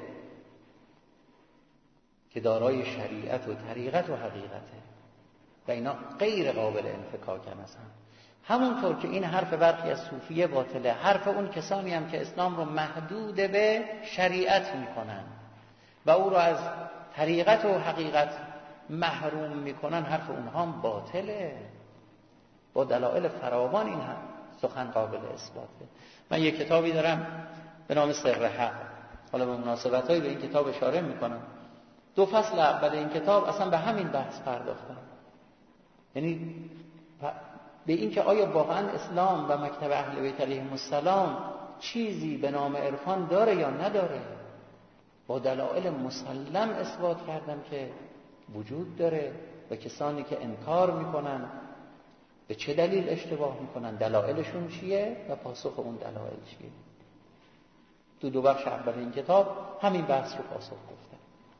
که دارای شریعت و طریقت و حقیقته و اینا غیر قابل انفکاکن هستن. همونطور که این حرف برخی از صوفیه باطله، حرف اون کسانی هم که اسلام رو محدود به شریعت میکنن و او رو از طریقت و حقیقت محروم میکنن، حرف اونها هم باطله. با دلایل فراوان این هم سخن قابل اثباته. من یک کتابی دارم به نام سر حق، حالا به مناسبت‌هایی به این کتاب اشاره میکنم. دو فصل اول این کتاب اصلا به همین بحث پرداختم، یعنی به این که آیا واقعا اسلام و مکتب اهل بیت علیهم السلام چیزی به نام عرفان داره یا نداره. با دلایل مسلم اثبات کردم که وجود داره و کسانی که انکار میکنن به چه دلیل اشتباه میکنن، دلایلشون چیه و پاسخ اون دلایل چیه. تو دو بخش اول این کتاب همین بحث رو پاسخ گفتم.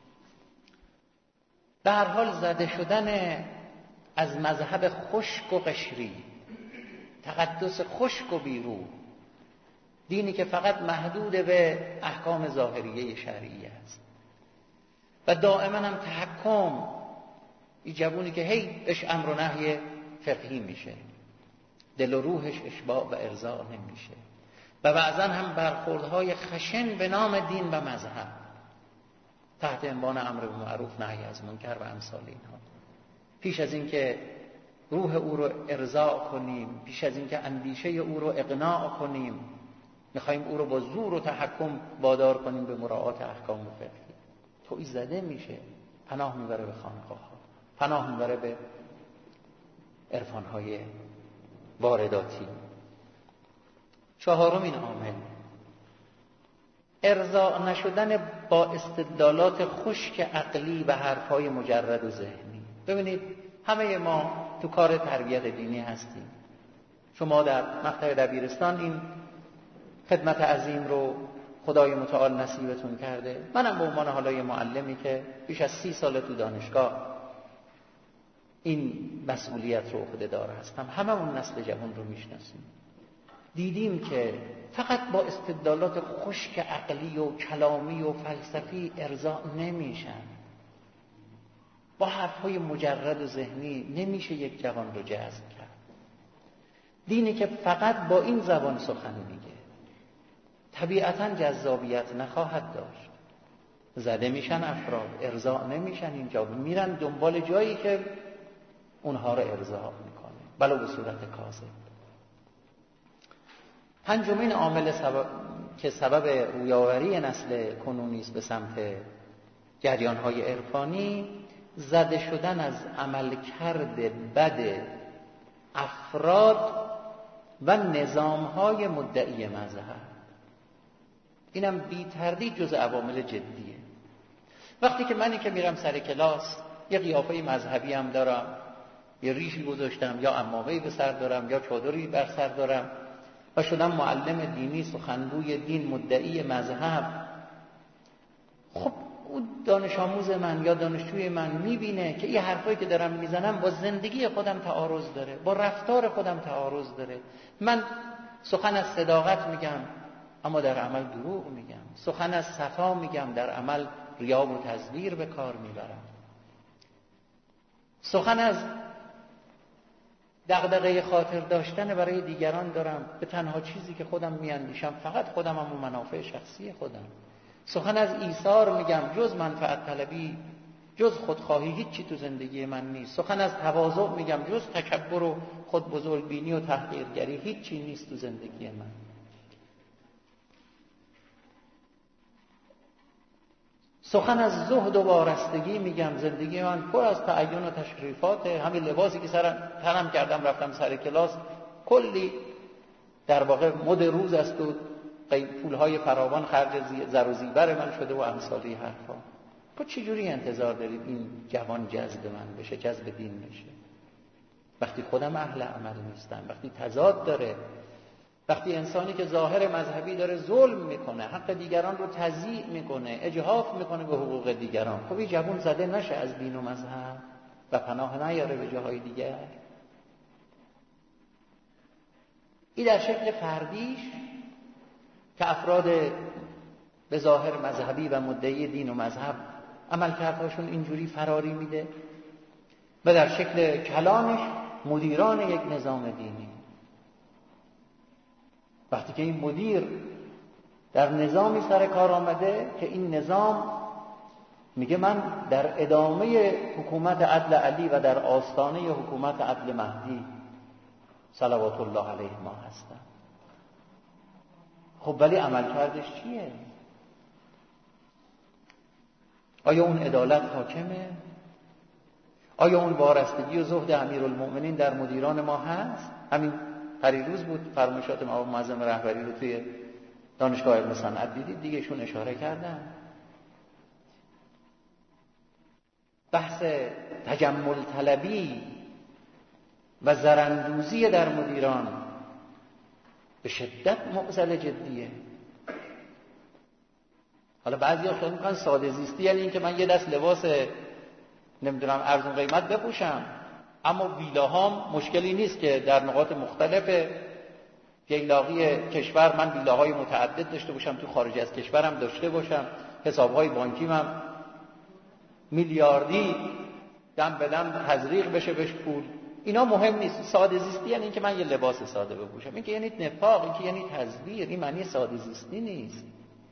به هر حال زده شدن از مذهب خشک و قشری، تقدس خشک و بیرو، دینی که فقط محدود به احکام ظاهریه شرعیه است و دائما هم تحکم، این جوونی که هی اش امر و نهی فقهی میشه، دل و روحش اشباع و ارضاء نمیشه و بعضا هم برخوردهای خشن به نام دین و مذهب تحت عنوان امر بالمعروف نهی از منکر و امثال اینها. پیش از این که روح او رو ارضاء کنیم، پیش از این که اندیشه او رو اقناع کنیم، میخوایم او رو با زور و تحکم وادار کنیم به مراعات احکام فقهی. تویی زده میشه، پناه میبره به خانقاه ها، پناه میبره به عرفانهای وارداتی. چهارمین عامل، ارضاء نشدن با استدلالات خشک عقلی و حرفهای مجرد و ذهنی. ببینید همه ما تو کار تربیت دینی هستیم. شما در مقطع دبیرستان این خدمت عظیم رو خدای متعال نصیبتون کرده. منم به عنوان حالا یه معلمی که بیش از سی سال تو دانشگاه این مسئولیت رو عهده دار هستم، هممون نسل جوان رو میشناسیم. دیدیم که فقط با استدلالات خشک عقلی و کلامی و فلسفی ارضاء نمیشن. با حرفهای مجرد و ذهنی نمیشه یک جوان رو جذب کرد. دینی که فقط با این زبان سخن میگه طبیعتاً جذابیت نخواهد داشت. زده میشن افراد، ارضاء نمیشن، اینجا میرن دنبال جایی که اونها رو ارضاء میکنه، بلو به صورت کاذب. پنجمین عامل سبب که سبب رویاوری نسل کنونی است به سمت جریان‌های عرفانی، زده شدن از عملکرد بد افراد و نظام‌های مدعی مذهب. اینم بی تردید جز عوامل جدیه. وقتی که منی که میرم سر کلاس یه قیافه مذهبی هم دارم، یه ریشی گذاشتم یا عمامه‌ای به سر دارم یا چادری بر سر دارم و شدم معلم دینی، سخنگوی دین، مدعی مذهب، خب اون دانش آموز من یا دانشجوی من میبینه که این حرفایی که دارم میزنم با زندگی خودم تعارض داره، با رفتار خودم تعارض داره. من سخن از صداقت میگم اما در عمل دروغ میگم، سخن از صفا میگم در عمل ریا و تزویر به کار میبرم، سخن از دغدغه خاطر داشتن برای دیگران دارم، به تنها چیزی که خودم میاندیشم فقط خودم هم و منافع شخصی خودم. سخن از ایثار میگم، جز منفعت طلبی، جز خودخواهی هیچی تو زندگی من نیست. سخن از تواضع میگم، جز تکبر و خود بزرگبینی و تحقیرگری هیچی نیست تو زندگی من. سخن از زهد و وارستگی میگم، زندگی من پر از تعین و تشریفات، همین لباسی که سرم تنم کردم رفتم سر کلاس کلی در واقع مد روز است و پولهای فراوان خرج زر و زیور من شده و امثالی حرفا. تو چجوری انتظار دارید این جوان جذب من بشه، جذب دین بشه، وقتی خودم اهل عمل نیستم، وقتی تضاد داره، وقتی انسانی که ظاهر مذهبی داره ظلم میکنه، حق دیگران رو تضییع میکنه، اجحاف میکنه به حقوق دیگران، خب این جوان زده نشه از دین و مذهب و پناه نیاره به جاهای دیگر؟ این در شکل فردیش که افراد به ظاهر مذهبی و مدعی دین و مذهب عملکردهاشون اینجوری فراری میده، و در شکل کلانش مدیران یک نظام دینی. وقتی که این مدیر در نظامی سر کار آمده که این نظام میگه من در ادامه حکومت عدل علی و در آستانه حکومت عدل مهدی صلوات الله علیه ما هستم، خب ولی عملکردش چیه؟ آیا اون عدالت حاکمه؟ آیا اون وارستگی و زهد امیرالمؤمنین در مدیران ما هست؟ همین پریروز بود فرمایشات امام معظم رهبری رو توی دانشگاه علم صنعت دیدید دیگه، ایشون اشاره کردن. بحث تجمل طلبی و زرندوزی در مدیران به شدت معضل جدیه. حالا بعضیا خیال میکنن ساده زیستی یعنی این که من یه دست لباس نمیدونم ارزون قیمت بپوشم، اما ویلاهام مشکلی نیست که در نقاط مختلف ییلاقی کشور من ویلاهای متعدد داشته باشم، تو خارج از کشورم داشته باشم، حسابهای بانکیم هم میلیاردی دم به دم تزریق بشه بهش پول. اینا مهم نیست. ساده زیستی یعنی این که من یه لباس ساده بپوشم، این که یعنی نفاق، این که یعنی تزویر، این معنی ساده زیستی نیست.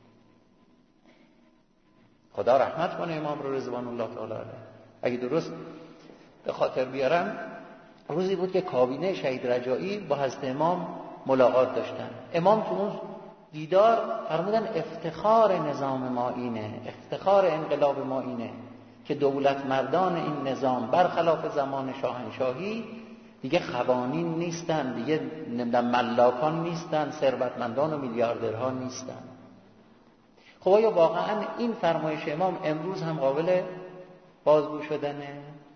خدا رحمت کنه امام رو رضوان الله تعالی علیه. اگه درست به خاطر بیارم روزی بود که کابینه شهید رجایی با حضرت امام ملاقات داشتن. امام تو اون دیدار فرمودن افتخار نظام ما اینه، افتخار انقلاب ما اینه که دولت مردان این نظام برخلاف زمان شاهنشاهی دیگه خوانین نیستن، دیگه نمیدونم ملاکان نیستن، ثروتمندان و میلیاردرها نیستن. خب آیا واقعا این فرمایش امام امروز هم قابل بازگو شدنه؟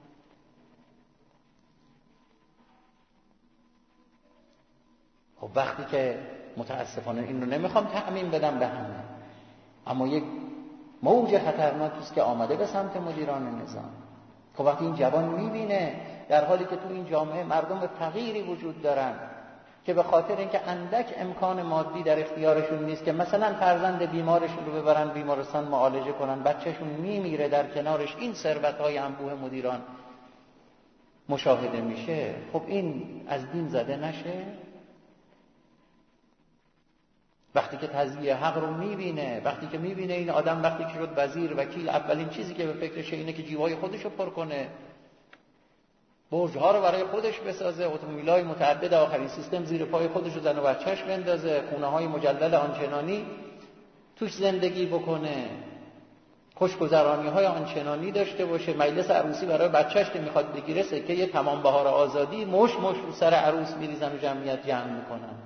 خب وقتی که متاسفانه این رو نمیخوام تعمیم بدم به همه، اما یک موج خطرناکی است که آمده به سمت مدیران نظام. خب وقتی این جوان میبینه در حالی که تو این جامعه مردم فقیری وجود دارن که به خاطر اینکه اندک امکان مادی در اختیارشون نیست که مثلا فرزند بیمارشون رو ببرن بیمارستان معالجه کنن، بچهشون میمیره در کنارش، این ثروت‌های انبوه مدیران مشاهده میشه، خب این از دین زده نشه؟ وقتی که تضییع حق رو میبینه، وقتی که میبینه این آدم وقتی که شد وزیر وکیل اولین چیزی که به فکرشه اینه که جیبای خودش رو پر کنه، برج‌ها رو برای خودش بسازه، اتومبیل‌های متعدد آخرین سیستم زیر پای خودش رو زن و بچه‌اش بندازه، خونه‌های مجلل آنچنانی توش زندگی بکنه. خوشگذرانی های آنچنانی داشته باشه، مجلس عروسی برای بچهش که میخواد بگیره سکه یه تمام بهار آزادی مش مش رو سر عروس میریزن و جمعیت جمع میکنن.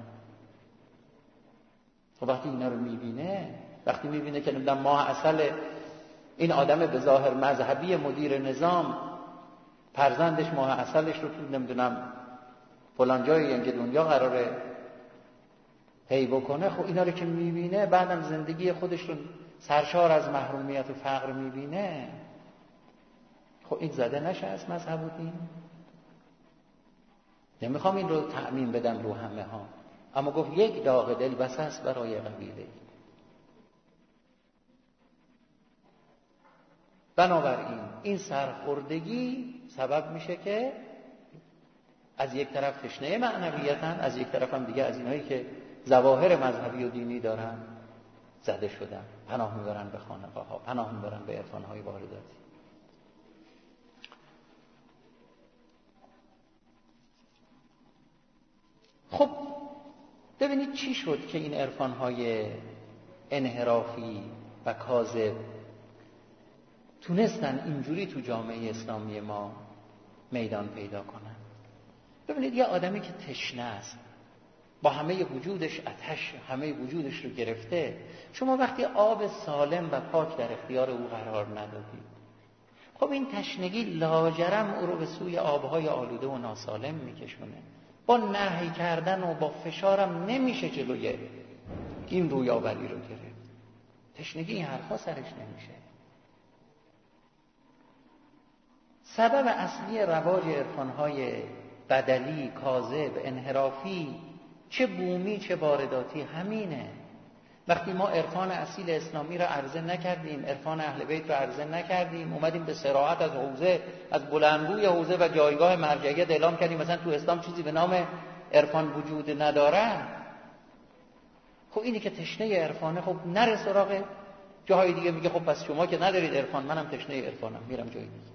و وقتی اینا رو میبینه، وقتی میبینه که نمیدونم ماه عسل این آدم به ظاهر مذهبی مدیر نظام فرزندش ماه عسلش رو تو نمیدونم فلان جای اینکه دنیا قراره هی بکنه، خب اینا رو که میبینه بعدم زندگی خودش رو سرشار از محرومیت و فقر میبینه، خب این زده نشه از مذهب و دین؟ نمیخوام این رو تعمیم بدم رو همه ها، اما گفت یک داغ دل بس است برای قبیله. بنابراین این سرخوردگی سبب میشه که از یک طرف تشنه معنویتن، از یک طرف هم دیگه از اینایی که ظواهر مذهبی و دینی دارن زده شدن، پناه میبرن به خانقاه ها، پناه میبرن به عرفان های وارداتی. خب ببینید چی شد که این عرفان های انحرافی و کاذب تونستن اینجوری تو جامعه اسلامی ما میدان پیدا کنن. ببینید یه آدمی که تشنه است، با همه وجودش آتش، همه وجودش رو گرفته، شما وقتی آب سالم و پاک در اختیار او قرار ندادید، خب این تشنگی لاجرم او رو به سوی آبهای آلوده و ناسالم میکشونه. با نهی کردن و با فشارم نمیشه جلوی این رویاوری رو گرفت. تشنگی این حرفا سرش نمیشه. سبب اصلی رواج عرفان‌های بدلی، کاذب، انحرافی، چه بومی چه وارداتی همینه. وقتی ما عرفان اصیل اسلامی را عرضه نکردیم، عرفان اهل بیت را عرضه نکردیم، اومدیم به صراحت از حوزه، از بلندگوی حوزه و جایگاه مرجعیت اعلام کردیم مثلا تو اسلام چیزی به نام عرفان وجود نداره، خب اینی که تشنه عرفانه خب نره سراغ جاهای دیگه، میگه خب پس شما که ندارید عرفان، منم تشنه عرفانم، میرم جای دیگه.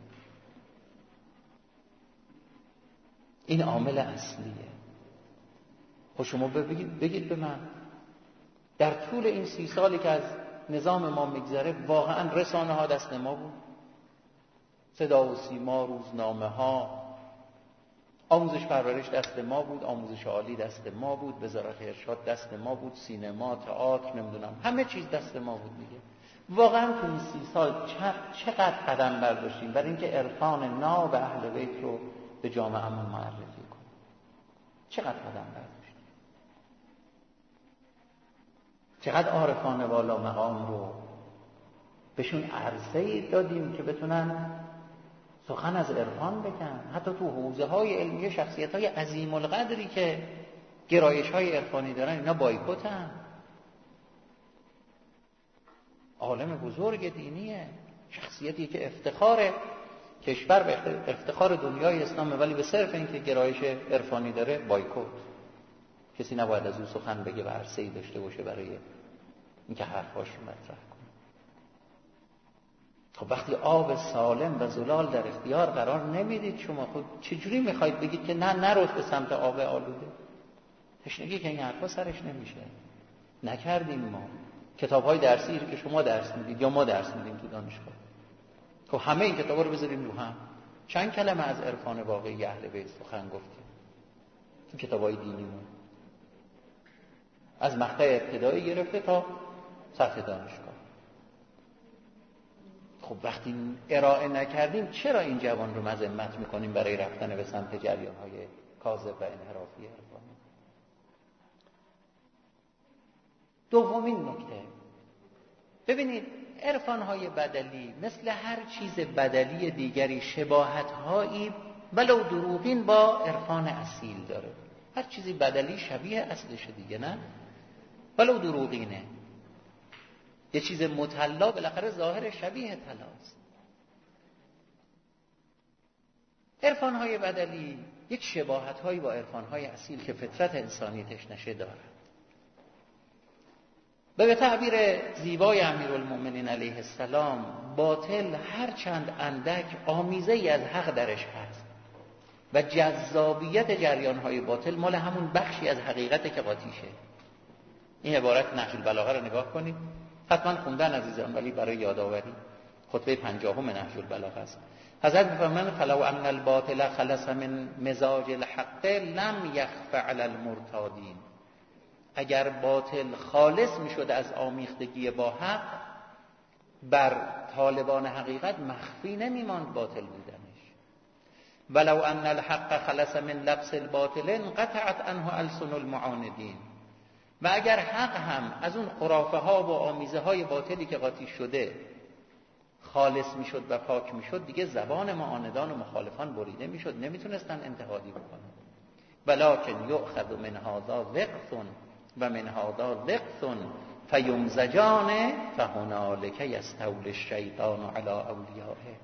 این عامل اصلیه. خب شما بگید بگید به من، در طول این سی سالی که از نظام ما میگذره واقعا رسانه ها دست ما بود؟ صدا و سیما، روزنامه ها، آموزش پرورش دست ما بود، آموزش عالی دست ما بود، وزارت ارشاد دست ما بود، سینما، تئاتر، نمیدونم همه چیز دست ما بود دیگه. واقعا تو این سی سال چقدر قدم برداشتیم برای اینکه عرفان ناب اهل بیت رو به جامعه‌مون معرفی کنیم؟ چقدر قدم برداشتیم؟ چقدر عارفان والا مقام رو بهشون عرصه‌ای دادیم که بتونن سخن از عرفان بگن. حتی تو حوزه های علمیه شخصیت های عظیم القدری که گرایش های عرفانی دارن اینا بایکوتن. عالم بزرگ دینیه، شخصیتی که افتخار کشور به افتخار دنیای اسلامه، ولی به صرف اینکه گرایش عرفانی داره بایکوت. کسی نباید از او سخن بگه و عرصه‌ای داشته باشه برای اینکه حرفاش رو مطرح کنه. خب وقتی آب سالم و زلال در اختیار قرار نمیدید شما، خود چجوری میخواید بگید که نه نروید به سمت آب آلوده؟ تشنگی که این حرفا سرش نمیشه. نکردیم ما. کتاب‌های درسی که شما درس میدید یا ما درس میدیم تو دانشگاه، خب همه این کتابا رو بذاریم رو هم، چند کلمه از عرفان واقعی اهل بیت سخن گفتیم تو کتاب‌های دینیمون، از مقطع ابتدایی گرفته تا سطح دانشگاه. خب وقتی ارائه نکردیم چرا این جوان رو مذمت میکنیم برای رفتن به سمت جریان‌های کاذب و انحرافی عرفانی؟ دومین نکته، ببینید عرفان‌های بدلی مثل هر چیز بدلی دیگری شباهت‌هایی ولو دروغین با عرفان اصیل داره. هر چیزی بدلی شبیه اصلشه دیگه، نه؟ ولو دروغینه. یه چیز مطلا بالاخره ظاهر شبیه طلاست. عرفان‌های بدلی یک شباهت‌هایی با عرفان‌های اصیل که فطرت انسانی تشنشه داره. به تعبیر زیبای امیرالمومنین علیه السلام، باطل هر چند اندک آمیزه‌ای از حق درش هست و جذابیت جریان‌های باطل مال همون بخشی از حقیقت که قاطیشه. این عبارت نهج البلاغه رو نگاه کنید، حتما خوندن عزیزان، ولی برای یادآوری. خطبه پنجاهم نهج البلاغه است. حضرت می‌فرمایند فلو ان الباطل خلص من مزاج الحق لم یخف علی المرتادین. اگر باطل خالص میشد از آمیختگی با حق، بر طالبان حقیقت مخفی نمیماند باطل بودنش. ولو ان الحق خلص من لبس الباطل انقطعت عنه السن المعاندین. و اگر حق هم از اون خرافه ها و آمیزه های باطلی که قاطی شده خالص میشد و پاک میشد، دیگه زبان معاندان و مخالفان بریده میشد، نمیتونستن انتقادی بکنن. ولکن یؤخذ من هذا وقف و من هذا وقف فیمزجان فهنالک یستولی الشیطان علی اولیائه.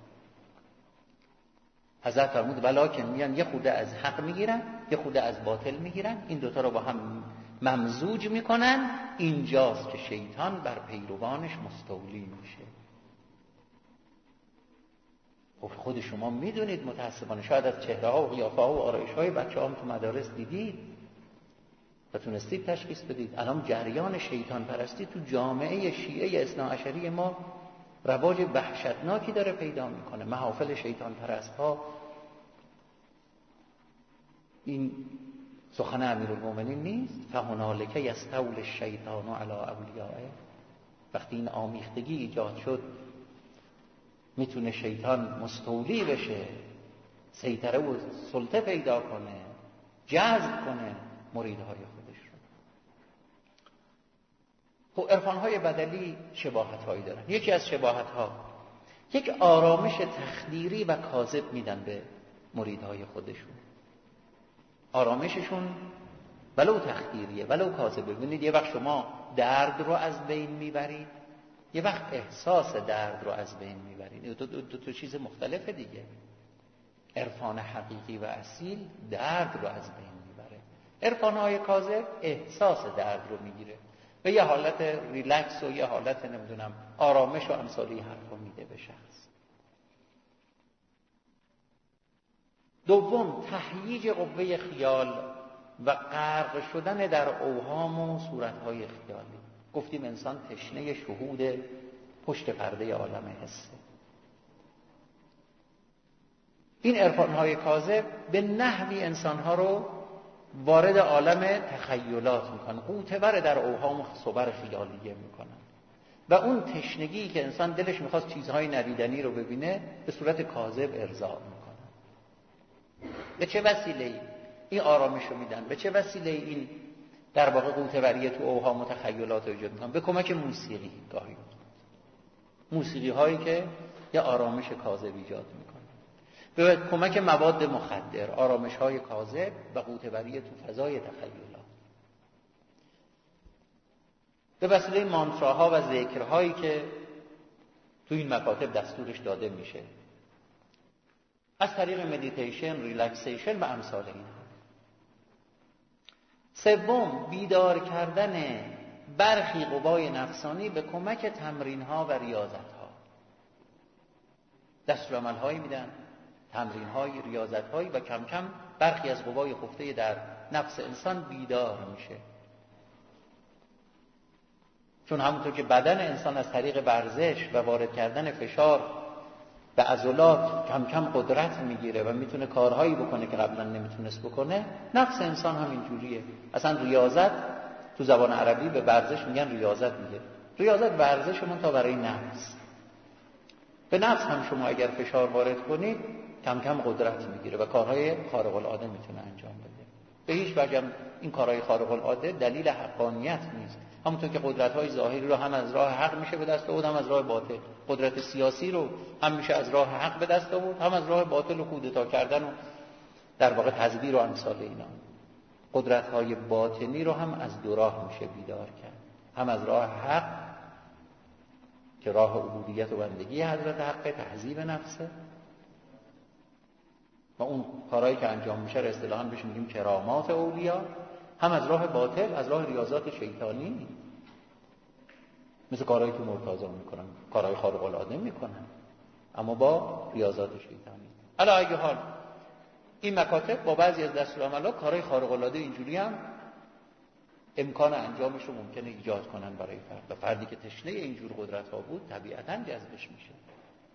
حضرت فرمود ولکن میان یه خوده از حق میگیرن، یه خوده از باطل میگیرن، این دوتا رو با هم ممزوج میکنن. اینجاست که شیطان بر پیروانش مستولی میشه. خود شما میدونید متاسفانه، شاید از چهره ها و قیافه ها و آرایش های بچه هم تو مدارس دیدید و تونستید تشخیص بدید. الان جریان شیطان پرستی تو جامعه شیعه اثناعشری ما رواج وحشتناکی داره پیدا میکنه. محافل شیطان پرست ها، این سخن امیرالمومنین نیست؟ فهنالک یستولی الشیطان علی اولیائه. وقتی این آمیختگی ایجاد شد میتونه شیطان مستولی بشه، سیطره و سلطه پیدا کنه، جذب کنه مریدهای خودش رو. خب عرفان‌های بدلی شباهت‌هایی دارن. یکی از شباهت‌ها یک آرامش تخدیری و کاذب میدن به مریدهای خودشون. آرامششون ولو تخدیریه ولو کاذبه. ببینید یه وقت شما درد رو از بین میبرید، یه وقت احساس درد رو از بین میبرید. دو, دو, دو, دو چیز مختلفه دیگه. عرفان حقیقی و اصیل درد رو از بین میبره، عرفان‌های کاذب احساس درد رو میگیره و یه حالت ریلکس و یه حالت نمیدونم آرامش و امثالی حرفا میده به شخص. دوم، تهییج قوه خیال و غرق شدن در اوهام و صورت‌های خیالی. گفتیم انسان تشنه شهود پشت پرده عالم حسه. این عرفان‌های کاذب به نحوی انسان‌ها رو وارد عالم تخیلات میکنن، غوطه‌ور در اوهام و صور خیالیه میکنن و اون تشنگی که انسان دلش میخواست چیزهای ندیدنی رو ببینه به صورت کاذب ارضا میکنن. به چه وسیله‌ای این آرامش رو میدن؟ به چه وسیله‌ای این در واقع غوطه‌وری تو اوهام و تخیلات رو ایجاد میکنن؟ به کمک موسیقی. گاهی موسیقی هایی که یه آرامش کاذب ایجاد میکنه، به کمک مواد مخدر، آرامش های کاذب و غوطه‌وری تو فضای تخیلات، به وسیله مانتراها و ذکرهایی که تو این مکاتب دستورش داده میشه، از طریق مدیتیشن، ریلکسیشن و امثال اینها. سوم، بیدار کردن برخی قوای نفسانی به کمک تمرین‌ها و ریاضت‌ها. دستورالعمل‌هایی میدن، تمرین‌های، ریاضت‌هایی و کم کم برخی از قوای خفته در نفس انسان بیدار میشه. چون همونطور که بدن انسان از طریق ورزش و وارد کردن فشار به عضلات کم کم قدرت میگیره و میتونه کارهایی بکنه که قبلا نمیتونست بکنه، نفس انسان هم اینجوریه. اصلا ریاضت تو زبان عربی به ورزش میگن ریاضت. میگه ریاضت ورزشمون تا برای نفس. به نفس هم شما اگر فشار وارد کنید کم کم قدرت میگیره و کارهای خارق العاده میتونه انجام بده. به هیچ وجه این کارهای خارق العاده دلیل حقانیت نیست. همونطور که قدرت‌های ظاهری رو هم از راه حق میشه به دست آورد، هم از راه باطل. قدرت سیاسی رو هم میشه از راه حق به دست آورد، هم از راه باطل و کودتا کردن و در واقع تزویر و امثال اینا. قدرت‌های باطنی رو هم از دو راه میشه بیدار کرد، هم از راه حق که راه عبودیت و بندگی حضرت حق، تهذیب نفسه و اون کارهایی که انجام میشه رو اصطلاحاً بهش میگیم کرامات اولیا، هم از راه باطل، از راه ریاضات شیطانی، مثل کارهایی که مرتضی میکنن، کارهای خارق العاده میکنن اما با ریاضات شیطانی. علی ای حال این مکاتب با بعضی از دستورالعمل‌ها کارهای خارق العاده اینجوری هم امکان انجامش رو ممکنه ایجاد کنن برای فرد و فردی که تشنه اینجور قدرت‌ها بود طبیعتاً جذبش میشه.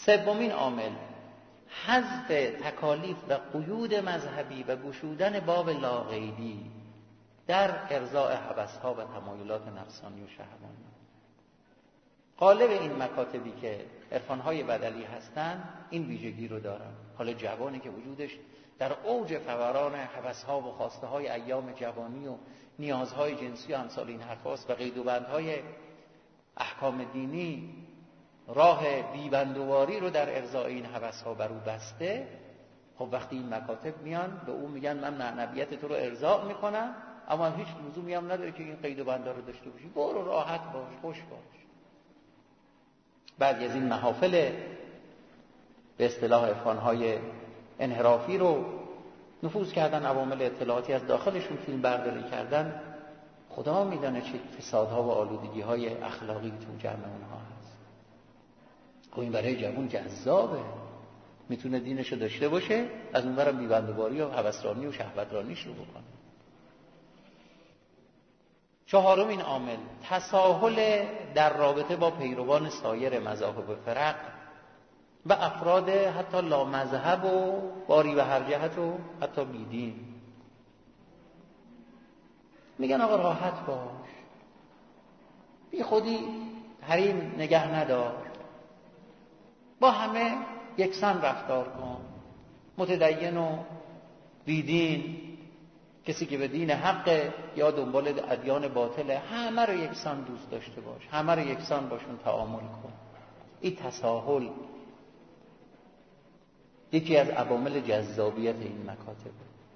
سومین عامل حذف تکالیف و قیود مذهبی و گشودن باب لاقیدی در ارضاء هوس‌ها و تمایلات نفسانی و شهوانی. غالب این مکاتبی که عرفان‌های بدلی هستند این ویژگی رو دارن. حالا جوانی که وجودش در اوج فوران هوس‌ها و خواسته‌های ایام جوانی و نیازهای جنسی و امثال این حرفاست و قید و بندهای احکام دینی راه بیبندواری رو در ارضاء این هوس‌ها بر او بسته، خب وقتی این مکاتب میان به او میگن من معنویت تو رو ارضاء میکنم، اما هیچ لزومی هم نداره که این قید و بندا رو داشته باشی، برو راحت باش، خوش باش. بعضی از این محافل به اصطلاح عرفان‌های انحرافی رو نفوذ کردن، عوامل اطلاعاتی از داخلشون فیلم برداری کردن. خدا میدونه چه فسادها و آلودگی‌های اخلاقی تو جمع اونها هست. خب این برای جوان جذابه، میتونه دینشو داشته باشه، از اونورم بی‌بندوباری و هوسرانی و شهوترانیش رو بکنه. چهارمین عامل تساهل در رابطه با پیروان سایر مذاهب و فرق و افراد حتی لا مذهب و باری و هر جهت و حتی بیدین. میگن آقا راحت باش، بی خودی حریم نگه ندار، با همه یکسان رفتار کن، متدین و بیدین، کسی که به دین حق یا دنبال ادیان باطله، همه رو یکسان دوست داشته باش، همه رو یکسان باشون تعامل کن. این تساهل یکی از عوامل جذابیت این مکاتب.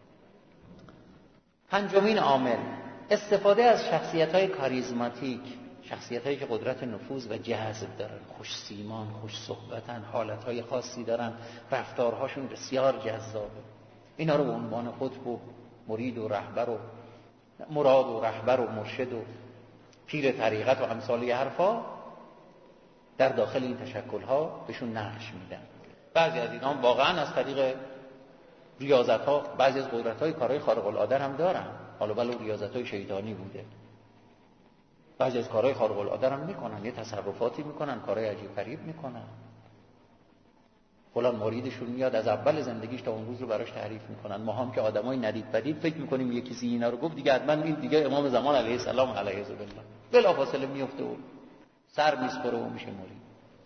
پنجمین عامل استفاده از شخصیت‌های کاریزماتیک، شخصیت‌هایی که قدرت نفوذ و جذب دارن، خوش سیمان، خوش صحبتن، حالت‌های خاصی دارن، رفتارهاشون بسیار جذابه. اینا رو به عنوان قطب و مرید و رهبر و مراد و رهبر و مرشد و پیر طریقت و امثال حرفا در داخل این تشکل‌ها بهشون نقش میدن. بعضی از اینا واقعا از طریق ریاضت‌ها، بعضی از قدرت‌های کارهای خارق العاده هم دارن، حالا ولو ریاضت‌های شیطانی بوده. بعضی از کارهای خارق العاده هم میکنن، یه تصرفاتی میکنن، کارهای عجیب غریب میکنن. فلان مریدشون میاد از اول زندگیش تا اون روز رو براش تعریف میکنن. ما هم که آدمای ندید بدید فکر میکنیم یه کسی اینا رو گفت دیگه حتما این دیگه امام زمان علیه السلام علیه السلام بلافاصله میفته و سر میسپره و میشه مرید.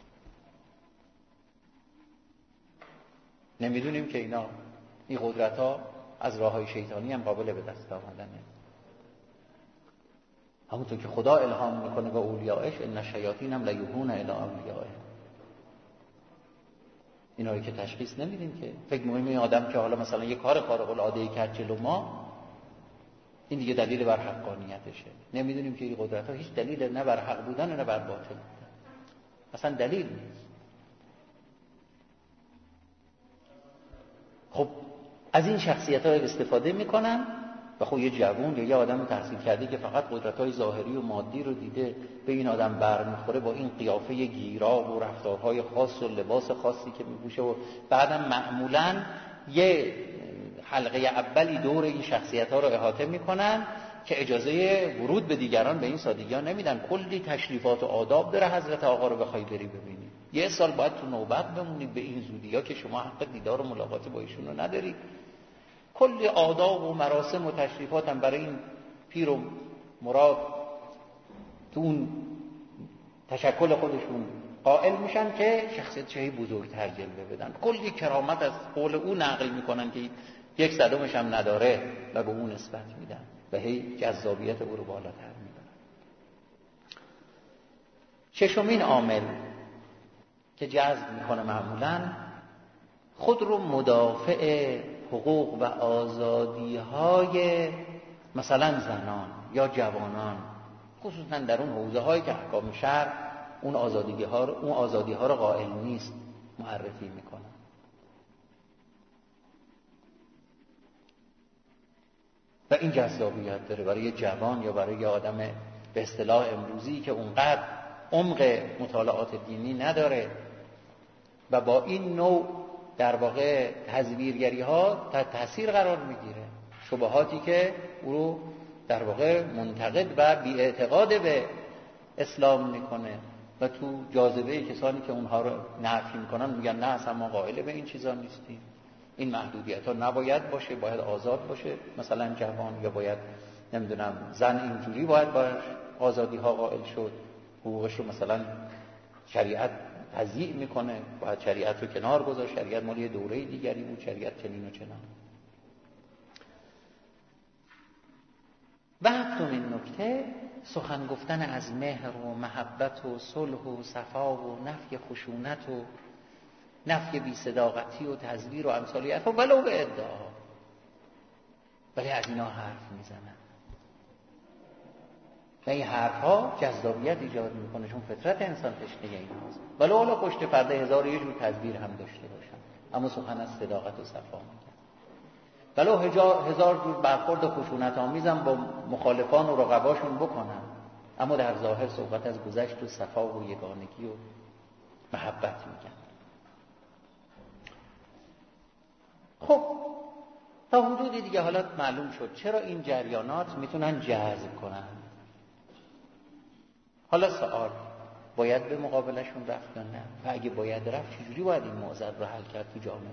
نمیدونیم که اینا این قدرت‌ها از راه‌های شیطانی هم قابل به دست آوردنه. همونطور که خدا الهام میکنه به اولیاءش، ان الشیاطین هم لیوحون الی اولیائه. اینا رو که تشخیص نمیدیم که فکر می‌کنیم این آدم که حالا مثلا یه کار خارق العاده‌ای کرد جلو ما، این دیگه دلیل بر حقانیتشه. نمیدونیم که این قدرت‌ها هیچ دلیل نه بر حق بودن نه بر باطل بودن، اصلا دلیل نیست. خب از این شخصیت‌ها استفاده میکنن و خب یه جوون یا یه آدم تحصیل کرده که فقط قدرت‌های ظاهری و مادی رو دیده به این آدم برمیخوره، با این قیافه گیرا و رفتارهای خاص و لباس خاصی که میپوشه و بعدم معمولاً یه حلقه اولی دور این شخصیت‌ها رو احاطه میکنن که اجازه ورود به دیگران به این سادگی ها نمیدن. کلی تشریفات و آداب داره حضرت آقا رو بخوای بری ببینی، یه سال باید تو نوبت بمونید به این زودی ها که شما حق دیدار و ملاقات با ایشون رو نداری. کلی آداب و مراسم و تشریفات هم برای این پیر و مراد تو اون تشکل خودشون قائل میشن که شخصیت چهی بزرگتر جلوه بدن. کلی کرامت از قول او نقل میکنن که یک صدمش هم نداره و به اون نسبت میدن و هی جذابیت او رو بالاتر میبرن. ششمین عامل که جذب میکنه معمولاً خود رو مدافع حقوق و آزادی های مثلا زنان یا جوانان، خصوصا در اون حوزه هایی که احکام شرع اون آزادی ها رو اون آزادی ها رو قائل نیست معرفی میکنه. و این جذابیت داره برای جوان یا برای یه آدم به اصطلاح امروزی که اونقدر عمق مطالعات دینی نداره و با این نوع در واقع تزویرگری ها تحت تاثیر قرار میگیره، شبهاتی که او رو در واقع منتقد و بی‌اعتقاد به اسلام میکنه. و تو جاذبه کسانی که اونها رو نفی میکنن میگن نه اصلا ما قائل به این چیزا نیستیم، این محدودیت ها نباید باشه، باید آزاد باشه، مثلا جوان، یا باید نمیدونم زن اینجوری باید باش آزادی ها قائل شد، حقوقش رو مثلا شریعت تضییع میکنه، باید شریعت رو کنار گذاشت، شریعت مال یه دوره دیگری بود، شریعت چنین و چنان. و هفتمین نکته سخن گفتن از مهر و محبت و صلح و صفا و نفی خشونت و نفی بی‌صداقتی و تزویر و امثال این حرفا ولو به ادعا، ولی از اینا حرف میزنن و این حرفها جذابیت ایجاد میکنه، چون فطرت انسان تشنه این هاست، ولو حالا پشت پرده هزار یه جور تزویر هم داشته باشن، اما سخن از صداقت و صفا میگن. ولو هزار جور برخورد خشونت آمیزم با مخالفان و رقباشون بکنن، اما در ظاهر صحبت از گذشت و صفا و یگانگی و محبت میگن. خب تا حدودی دیگه حالا معلوم شد چرا این جریانات میتونن جذب کنن. حالا سوال، باید به مقابلشون رفت یا نه؟ و اگه باید رفت چجوری باید این معضل رو حل کرد تو جامعه؟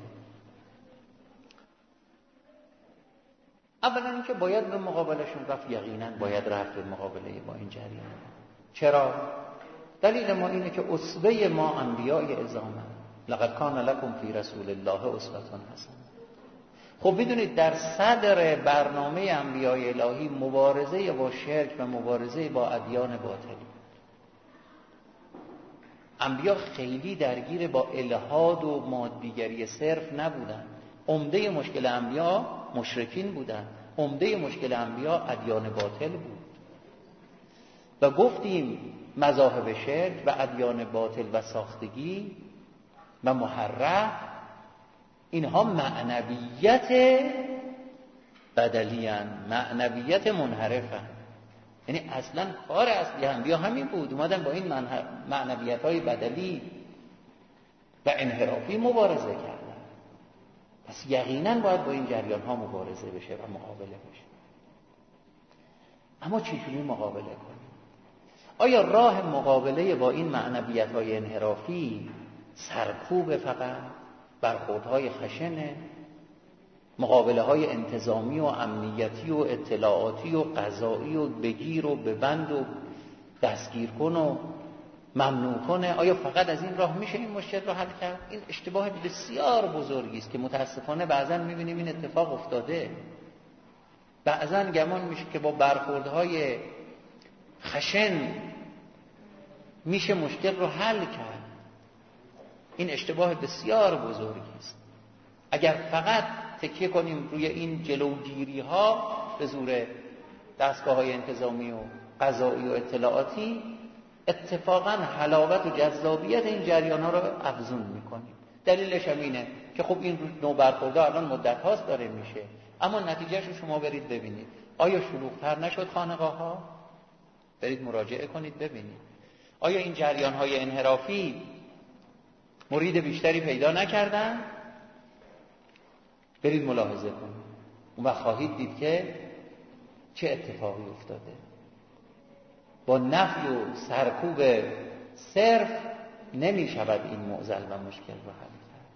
اولا اینکه باید به مقابلشون رفت، یقینا باید رفت به مقابله با این جریان. چرا؟ دلیل ما اینه که اسوه ما انبیاء اعظامن، لقد کان لکم فی رسول الله اسوة حسنه. خب بدونید در صدر برنامه انبیاء الهی مبارزه با شرک و مبارزه با ادیان باطلی. انبیاء خیلی درگیر با الحاد و مادیگری صرف نبودن. عمده مشکل انبیاء مشرکین بودن، عمده مشکل انبیاء ادیان باطل بود. و گفتیم مذاهب شرک و ادیان باطل و ساختگی و محرف، اینها معنویت بدلی هستند، معنویت منحرف هستند. یعنی اصلا کار اصلی انبیا همین بود، اومدن با این معنویت های بدلی و انحرافی مبارزه کردن. پس یقینا باید با این جریان ها مبارزه بشه و مقابله بشه. اما چجوری مقابله کنیم؟ آیا راه مقابله با این معنویت های انحرافی سرکوب فقط، برخوردهای خشنه، مقابله های انتظامی و امنیتی و اطلاعاتی و قضایی و بگیر و ببند و دستگیر کن و ممنوع کنه؟ آیا فقط از این راه میشه این مشکل رو حل کرد؟ این اشتباه بسیار بزرگی است که متاسفانه بعضا میبینیم این اتفاق افتاده. بعضا گمان میشه که با برخوردهای خشن میشه مشکل رو حل کرد. این اشتباه بسیار بزرگی است. اگر فقط تکیه کنیم روی این جلوگیری ها به زور دستگاه های انتظامی و قضایی و اطلاعاتی، اتفاقا حلاوت و جذابیت این جریان ها رو افزون میکنیم. دلیلش هم اینه که خب این نوع برخوردها الان مدت هاست داره میشه، اما نتیجهش رو شما برید ببینید. آیا شلوغ‌تر نشد خانقاه ها؟ برید مراجعه کنید ببینید. آیا این جریان های انحرافی مرید بیشتری پیدا نکردن؟ برید ملاحظه کنید. اون وقت خواهید دید که چه اتفاقی افتاده. با نفی و سرکوب صرف نمی شود این معضل و مشکل رو حل کرد.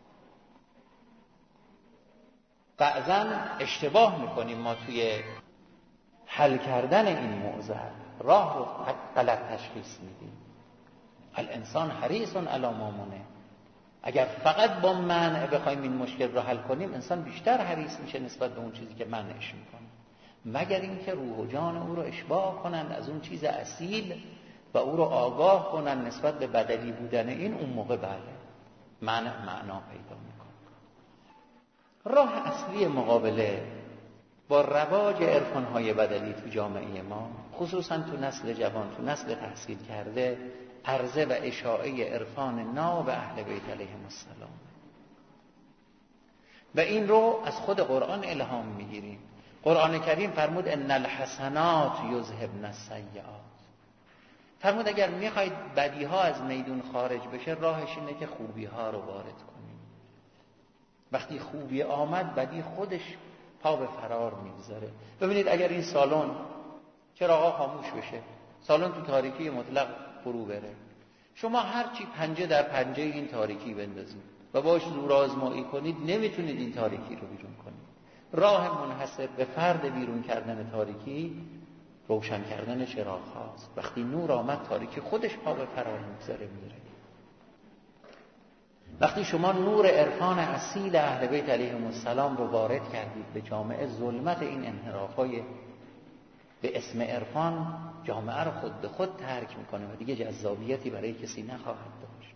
بعضا اشتباه میکنیم ما توی حل کردن این معضل، راه رو غلط تشخیص میدیم. الانسان حریص علی ما منع. اگر فقط با منع بخوایم این مشکل رو حل کنیم، انسان بیشتر حریص میشه نسبت به اون چیزی که منعش میکنه، مگر اینکه روح و جان او رو اشباع کنند از اون چیز اصیل و او رو آگاه کنند نسبت به بدلی بودن این، اون موقع بله معنی معنا پیدا میکنه. راه اصلی مقابله با رواج عرفان‌های بدلی تو جامعه ما، خصوصا تو نسل جوان، تو نسل تحصیل کرده، عرضه و اشاعه عرفان ناب اهل بیت علیهم السلام و این رو از خود قرآن الهام میگیریم. قرآن کریم فرمود ان الحسنات یذهبن السیئات. فرمود اگر میخواید بدی ها از میدون خارج بشه، راهش اینه که خوبی ها رو وارد کنیم. وقتی خوبی آمد، بدی خودش پا به فرار میگذاره. ببینید اگر این سالن چراغا خاموش بشه، سالن تو تاریکی مطلق فرو بره، شما هرچی پنجه در پنجه این تاریکی بندازید و باش زور آزمایی کنید نمیتونید این تاریکی رو بیرون کنید. راه منحصر به فرد بیرون کردن تاریکی روشن کردن چراغ هاست. وقتی نور آمد تاریکی خودش پا به فرار میگذاره میره. وقتی شما نور عرفان اصیل اهل بیت علیهم السلام رو وارد کردید به جامعه، ظلمت این انحراف‌های به اسم عرفان جامعه رو خود به خود ترک میکنه و دیگه جذابیتی برای کسی نخواهد داشت.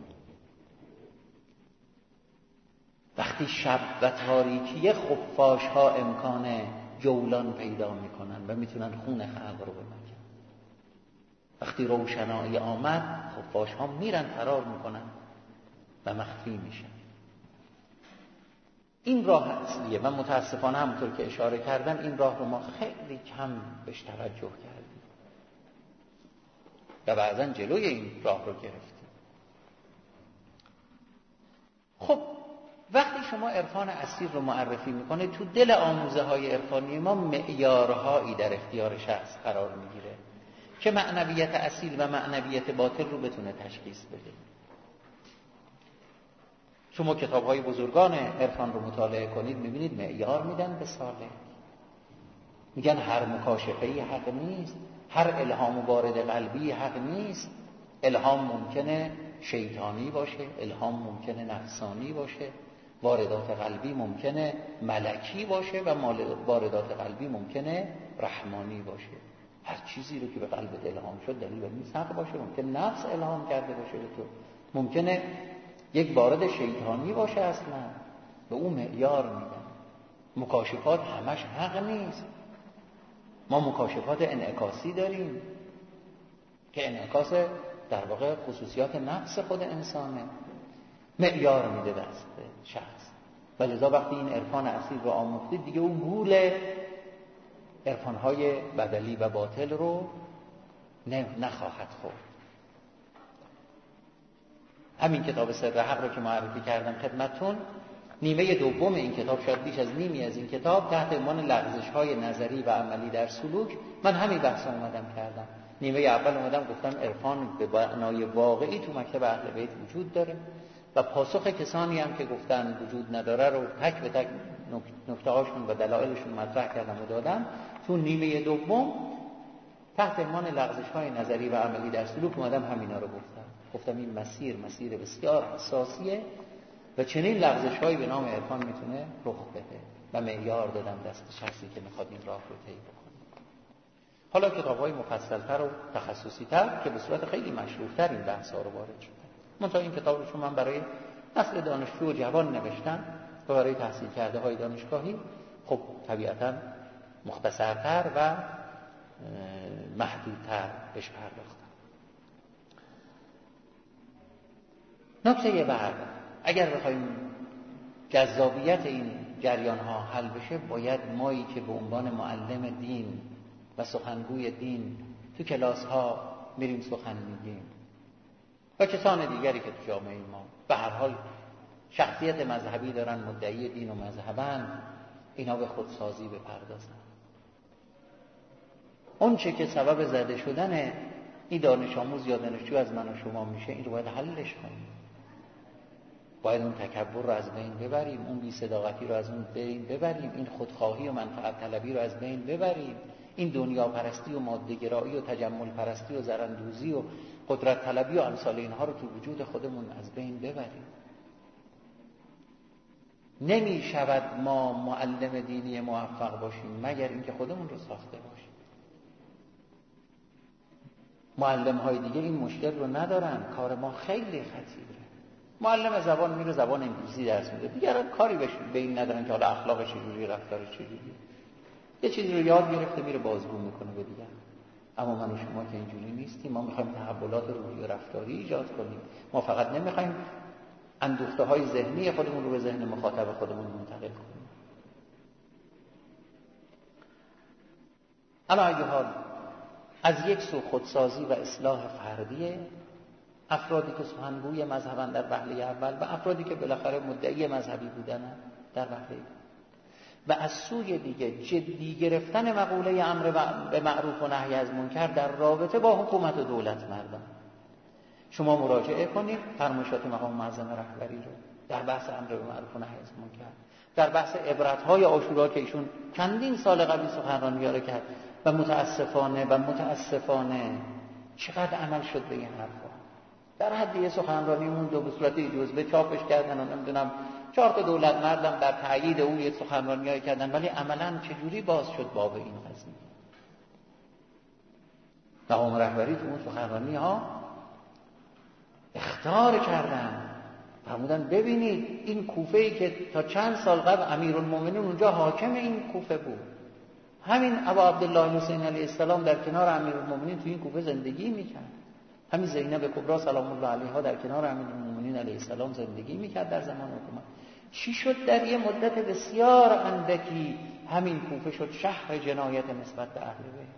وقتی شب و تاریکی خفاش ها امکان جولان پیدا میکنن و میتونن خون خلق رو بمکن، وقتی روشنایی آمد خفاش ها میرن فرار میکنن و مخفی میشن. این راه اصلیه و متاسفانه همونطور که اشاره کردم این راه رو ما خیلی کم بهش توجه کردیم و بعضا جلوی این راه رو گرفتیم. خب وقتی شما عرفان اصیل رو معرفی میکنه، تو دل آموزه های عرفانی ما معیارهایی در اختیار شخص قرار میگیره که معنویت اصیل و معنویت باطل رو بتونه تشخیص بده. شما کتاب های بزرگان عرفان رو مطالعه کنید میبینید معیار میدن به سالک. میگن هر مکاشفه‌ای حق نیست، هر الهام وارد قلبی حق نیست. الهام ممکنه شیطانی باشه، الهام ممکنه نفسانی باشه، واردات قلبی ممکنه ملکی باشه و واردات قلبی ممکنه رحمانی باشه. هر چیزی رو که به قلبت الهام شد دلیل بر این حق باشه. ممکنه نفس الهام کرده باشه به تو، ممکنه یک وارد شیطانی باشه اصلا. به اون معیار میدن. مکاشفات همش حق نیست. ما مکاشفات انعکاسی داریم که انعکاس در واقع خصوصیات نفس خود انسانه. معیار میده دست شخص و لذا وقتی این عرفان اصیل رو آموختید دیگه اون گول عرفانهای بدلی و باطل رو نخواهد خورد. همین کتاب سر حق رو که معرفی کردم خدمتتون، نیمه دوم این کتاب، شاید بیش از نیمی از این کتاب، تحت عنوان لغزش‌های نظری و عملی در سلوک، من همین بحث اومدم کردم. نیمه اول اومدم گفتم عرفان به معنای واقعی تو مکتب اهل بیت وجود داره و پاسخ کسانی هم که گفتن وجود نداره رو تک به تک نکته‌هاشون و دلایلشون مطرح کردم و دادم. تو نیمه دوم تحت عنوان لغزش‌های نظری و عملی در سلوک اومدم همینا رو گفتم. گفتم این مسیر مسیر بسیار حساسیه و چنین لغزش‌هایی به نام عرفان میتونه رخ بده و معیار دادم دست شخصی که میخواد این راه رو طی بکنه. حالا کتاب‌های مفصل‌تر و تخصصی‌تر که به صورت خیلی مشهورتر این بحث‌ها رو وارد شدن. منتها این کتاب رو چون من برای نسل دانشجو و جوان نوشتم و برای تحصیل کرده های دانشگاهی، خب طبیعتاً مختصرتر و محدودتر بهش پرداختم. نکته بعد، اگر بخوایم جذابیت این جریان ها حل بشه، باید مایی که به عنوان معلم دین و سخنگوی دین تو کلاس ها میریم سخن میگیم و کسان دیگری که تو جامعه ما به هر حال شخصیت مذهبی دارن، مدعی دین و مذهبن، اینا به خودسازی بپردازن. اون چه که سبب زده شدن این دانش آموز یا دانشجو از من و شما میشه، این رو باید حلش کنیم. باید اون تکبر رو از بین ببریم، اون بی‌صداقتی رو از اون بین ببریم، این خودخواهی و منفعت طلبی رو از بین ببریم، این دنیا پرستی و ماده‌گرایی و تجمل پرستی و زرندوزی و قدرت طلبی و امثال اینها رو تو وجود خودمون از بین ببریم. نمی شود ما معلم دینی موفق باشیم مگر اینکه خودمون رو ساخته باشیم. معلم های دیگه این مشکل رو ندارن، کار ما خیلی خطیره. معلم زبان میره زبان انگلیسی درس میده، دیگران کاری به این ندارن که حالا اخلاقش چجوری، رفتارش چجوری، یه چیزی رو یاد گرفته میره بازگو میکنه به دیگران. اما من و شما که اینجوری نیستیم. ما میخوایم تحولات روحی و رفتاری ایجاد کنیم. ما فقط نمیخوایم اندوخته های ذهنی خودمون رو به ذهن مخاطب خودمون منتقل کنیم. اما اگه حال از یک سو خودسازی و اصلاح فردیه، افرادی که سخنگوی مذهبن در وهله اول و افرادی که بالاخره مدعی مذهبی بودن در وهله، و از سوی دیگه جدی گرفتن مقوله امر به معروف و نهی از منکر در رابطه با حکومت و دولت مردم. شما مراجعه کنید فرمایشات مقام معظم رهبری رو در بحث امر به معروف و نهی از منکر، در بحث عبرت‌های عاشورا که ایشون چندین سال قبل سخنرانی رو کرد و متاسفانه و متاسفانه چقدر عمل شد به این حرفا. در حد یه سخنرانی اون دو به صورت جزوه چاپش کردن و نمیدونم چهار تا دولت مردم در تایید اون یه سخنرانی‌ای کردن، ولی عملاً چجوری باز شد باب این قضیه؟ مقام رهبری تو اون سخنرانی‌ها اخطار کردن، فرمودن ببینید این کوفه‌ای که تا چند سال قبل امیرالمومنین اونجا حاکم این کوفه بود، همین ابا عبدالله حسین علیه السلام در کنار امیرالمومنین تو این کوفه زندگی میکرد، همین زینب کبری سلام الله علیها در کنار امیرالمومنین علیه السلام زندگی میکرد در زمان حکومت. چی شد در یه مدت بسیار اندکی همین کوفه شد شهر جنایت نسبت به اهل بیت؟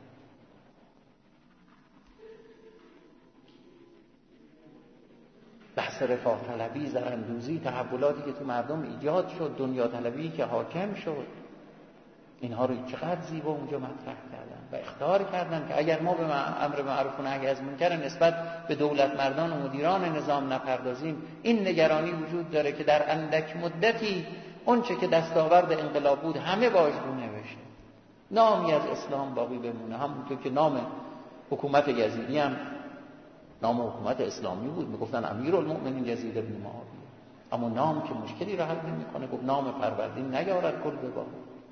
بحث رفاه طلبی، زراندوزی، تحولاتی که تو مردم ایجاد شد، دنیا طلبی که حاکم شد، اینها رو چقدر زیبا اونجا مطرح کردن و اخطار کردن که اگر ما به امر معروف و نهی از منکر نسبت به دولت مردان و مدیران نظام نپردازیم، این نگرانی وجود داره که در اندک مدتی اون چه که دستاورد انقلاب بود همه بازگونه بشه، نامی از اسلام باقی بمونه. همونطور که نام حکومت یزیدی هم نام حکومت اسلامی بود، میگفتن امیرالمؤمنین یزید بن معاویه، اما نام که مشکلی را حل نمیکنه، گفت نام پروردین نیارد کل ببا.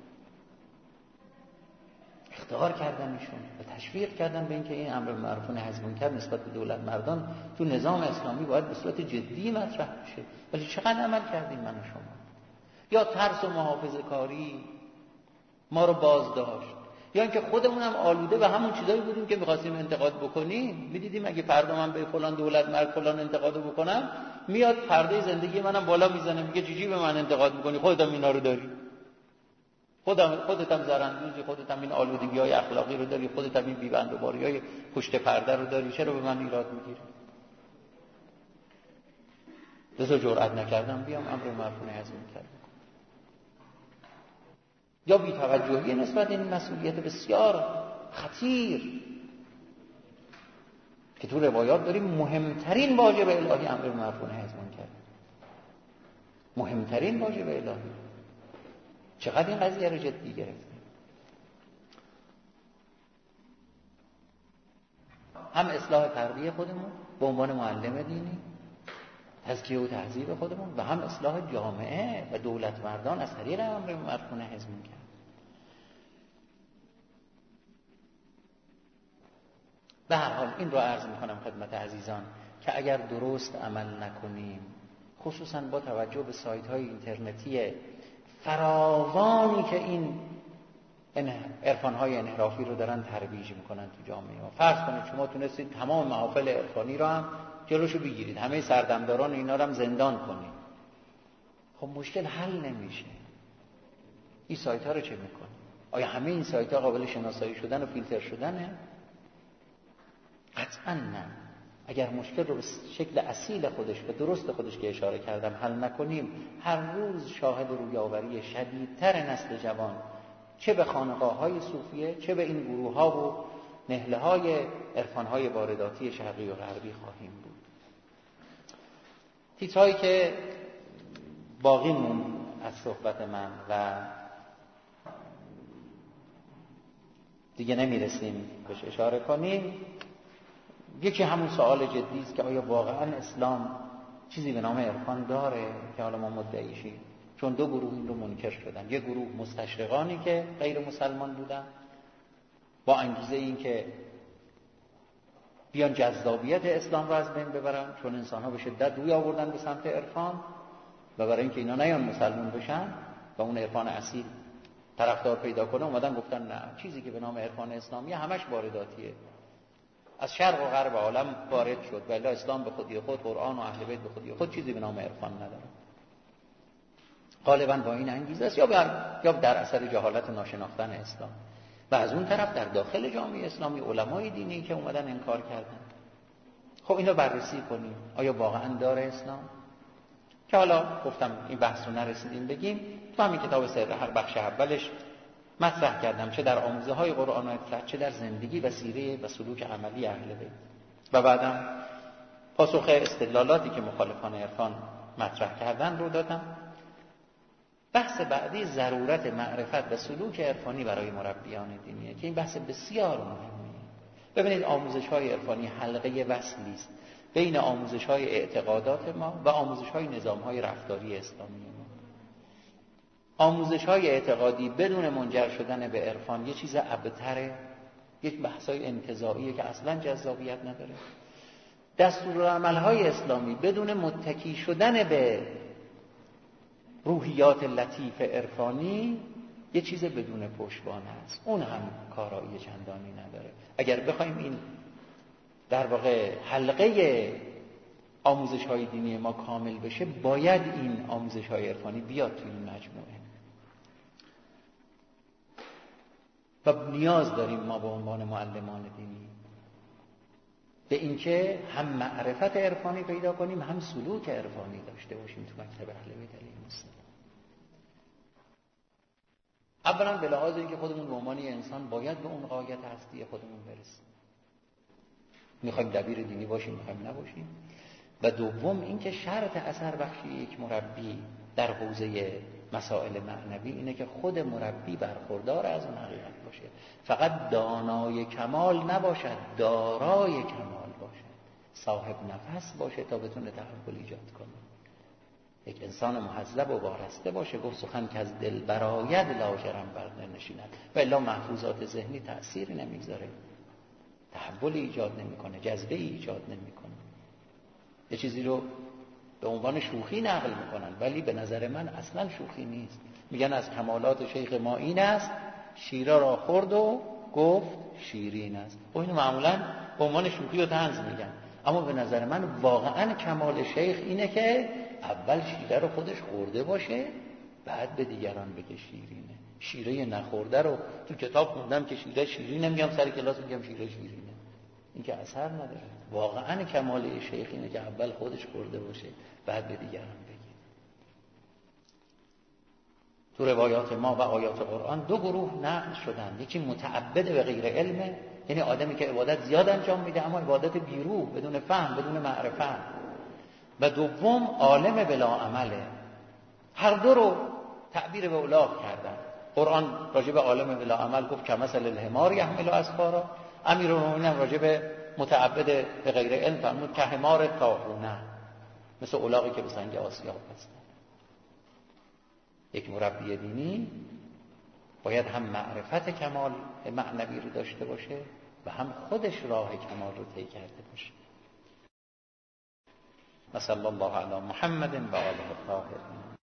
اخطار کردن ایشون و تشویق کردن به اینکه این امر معروف و نهی از منکر نسبت به دولت مردان تو نظام اسلامی باید به صورت جدی مطرح بشه. ولی چقدر عمل کردیم من و شما؟ یا ترس و محافظه کاری ما رو بازداشت، یا اینکه خودمون هم آلوده به همون چیزایی بودیم که می‌خواستیم انتقاد بکنیم. می‌دیدیم اگه فردا من به فلان دولت مرد فلان انتقاد بکنم، میاد پرده زندگی منم بالا میزنه، میگه جیجی به من انتقاد می‌کنی، خودت هم اینا رو داری، خودم خودت هم زرندوزی، خودت هم این آلودگی‌های اخلاقی رو داری، خودت هم این بی‌بندوباری‌های پشت پرده رو داری، چرا به من ایراد می‌گیری؟ لذا جرئت نکردم بیام امر معروف و نهی از منکر. یا بی‌توجهی نسبت این مسئولیت بسیار خطیر که تو روایات داریم مهمترین واجب الهی امر معروف و نهی از منکر، مهمترین واجب الهی. چقدر این قضیه رو جدی گرفتیم. هم اصلاح تربیه خودمون به عنوان معلم دینی، تزکیه و تهذیب خودمون، و هم اصلاح جامعه و دولت مردان از طریق امر معروف و نهی از منکر. به هر حال این رو عرض میکنم خدمت عزیزان که اگر درست عمل نکنیم، خصوصا با توجه به سایت های اینترنتی فراوانی که این عرفان های انحرافی رو دارن ترویج میکنن تو جامعه ما، فرض کنید شما تونستید تمام محافل عرفانی رو هم جلوشو بگیرید، همه سردمداران اینا رو هم زندان کنید، خب مشکل حل نمیشه. این سایت ها رو چه میکنه؟ آیا همه این سایت ها قابل شناسایی شدن و فیلتر شدنه؟ قطعا نه. اگر مشکل رو به شکل اصیل خودش و درست خودش که اشاره کردم حل نکنیم، هر روز شاهد رویاوری شدیدتر نسل جوان، چه به خانقاه‌های صوفیه چه به این گروه‌ها و نهله‌های عرفان‌های وارداتی شرقی و غربی خواهیم بود. چیزهایی که باقی موند از صحبت من و دیگه نمیرسیم بهش اشاره کنیم، یکی همون سوال جدی است که آیا واقعا اسلام چیزی به نام عرفان داره که حالا ما مدعیشیم؟ چون دو گروه این رو منکر شدن. یک گروه مستشرقانی که غیر مسلمان بودن با انگیزه این که بیان جذابیت اسلام رو از بین ببرن، چون انسان‌ها به شدت روی آوردن به سمت عرفان، و برای اینکه اینا نیان مسلمان بشن و اون عرفان اصیل طرفدار پیدا کنه، اومدن گفتن نه، چیزی که به نام عرفان اسلامی همش وارداتیه، از شرق و غرب عالم وارد شد، ولی اسلام به خودی خود، قرآن و اهل بیت به خودی خود چیزی به نام عرفان نداره. غالبا با این انگیزه است، یا بر یا در اثر جهالت ناشناختن اسلام. و از اون طرف در داخل جامعه اسلامی علمای دینی که اومدن انکار کردن. خب اینو بررسی کنیم، آیا واقعا داره اسلام؟ که حالا گفتم این بحث رو نرسیدیم بگیم، تو همین کتاب سر حق بخش اولش مطرح کردم، چه در آموزه های قرآن و چه در زندگی و سیره و سلوک عملی اهل بیت. و بعدم پاسخ استدلالاتی که مخالفان عرفان مطرح کردن رو دادم. بحث بعدی ضرورت معرفت و سلوک عرفانی برای مربیان دینیه که این بحث بسیار مهمه. ببینید آموزش‌های عرفانی حلقه وصلی است بین آموزش‌های اعتقادات ما و آموزش‌های نظام‌های رفتاری اسلامی ما. آموزش‌های اعتقادی بدون منجر شدن به عرفان یه چیز ابتره، یک بحث‌های انتزاعیه که اصلاً جذابیت نداره. دستورالعمل‌های اسلامی بدون متکی شدن به روحیات لطیف عرفانی یه چیز بدون پشتوانه است، اون هم کارایی چندانی نداره. اگر بخوایم این در واقع حلقه آموزش‌های دینی ما کامل بشه، باید این آموزش‌های عرفانی بیاد توی این مجموعه و نیاز داریم ما به عنوان معلمان دینی به اینکه هم معرفت عرفانی پیدا کنیم هم سلوک عرفانی داشته باشیم تو مکتب اهل بیت علیهم السلام. اولا به لحاظ اینکه خودمون به عنوان انسان باید به اون غایت هستی خودمون برسیم، میخوایم دبیر دینی باشیم میخوایم نباشیم. و دوم اینکه شرط اثر بخشی یک مربی در حوزه مسائل معنوی اینه که خود مربی برخوردار از اون حقیقت باشه، فقط دانای کمال نباشد، دارای کمال باشد، صاحب نفس باشه تا بتونه تحول ایجاد کنه. یک انسان مهذب و وارسته باشه، گفت سخن که از دل براید لاجرم بر نشیند، و الا محفوظات ذهنی تأثیری نمیگذاره، تحول ایجاد نمیکنه، جذبه ایجاد نمیکنه. یه چیزی رو به عنوان شوخی نقل میکنن ولی به نظر من اصلا شوخی نیست. میگن از کمالات شیخ ما این است شیره را خورد و گفت شیرین است. و اینو معمولا به عنوان شوخی و طنز میگن، اما به نظر من واقعا کمال شیخ اینه که اول شیره رو خودش خورده باشه بعد به دیگران بگه شیرینه. شیره نخورده رو تو کتاب خوندم که شیره شیرینه، میگم سر کلاس میگم شیره شیرینه، این که اثر نداره. واقعا کمال شیخ اینه که اول خودش خورده باشه بعد به دیگران بگه. تو روایات ما و آیات قرآن دو گروه نقل شدن، یکی متعبد به غیر علمه، یعنی آدمی که عبادت زیاد انجام میده اما عبادت بیروح بدون فهم بدون معرفت، و دوم عالم بلا عمله. هر دو رو تعبیر به الاغ کردن. قرآن راجع به عالم بلا عمل گفت کمثل الحمار یحمل اسفارا، امیرالمومنین راجع به متعبد به غیر علم فرمود که حمار طاحونه، مثل الاغی که به سنگ آسیاب هستن. یک مربی دینی باید هم معرفت کمال معنوی رو داشته باشه و هم خودش راه کمال رو طی کرده باشه. و صلی الله علی محمد و آله الطاهرین.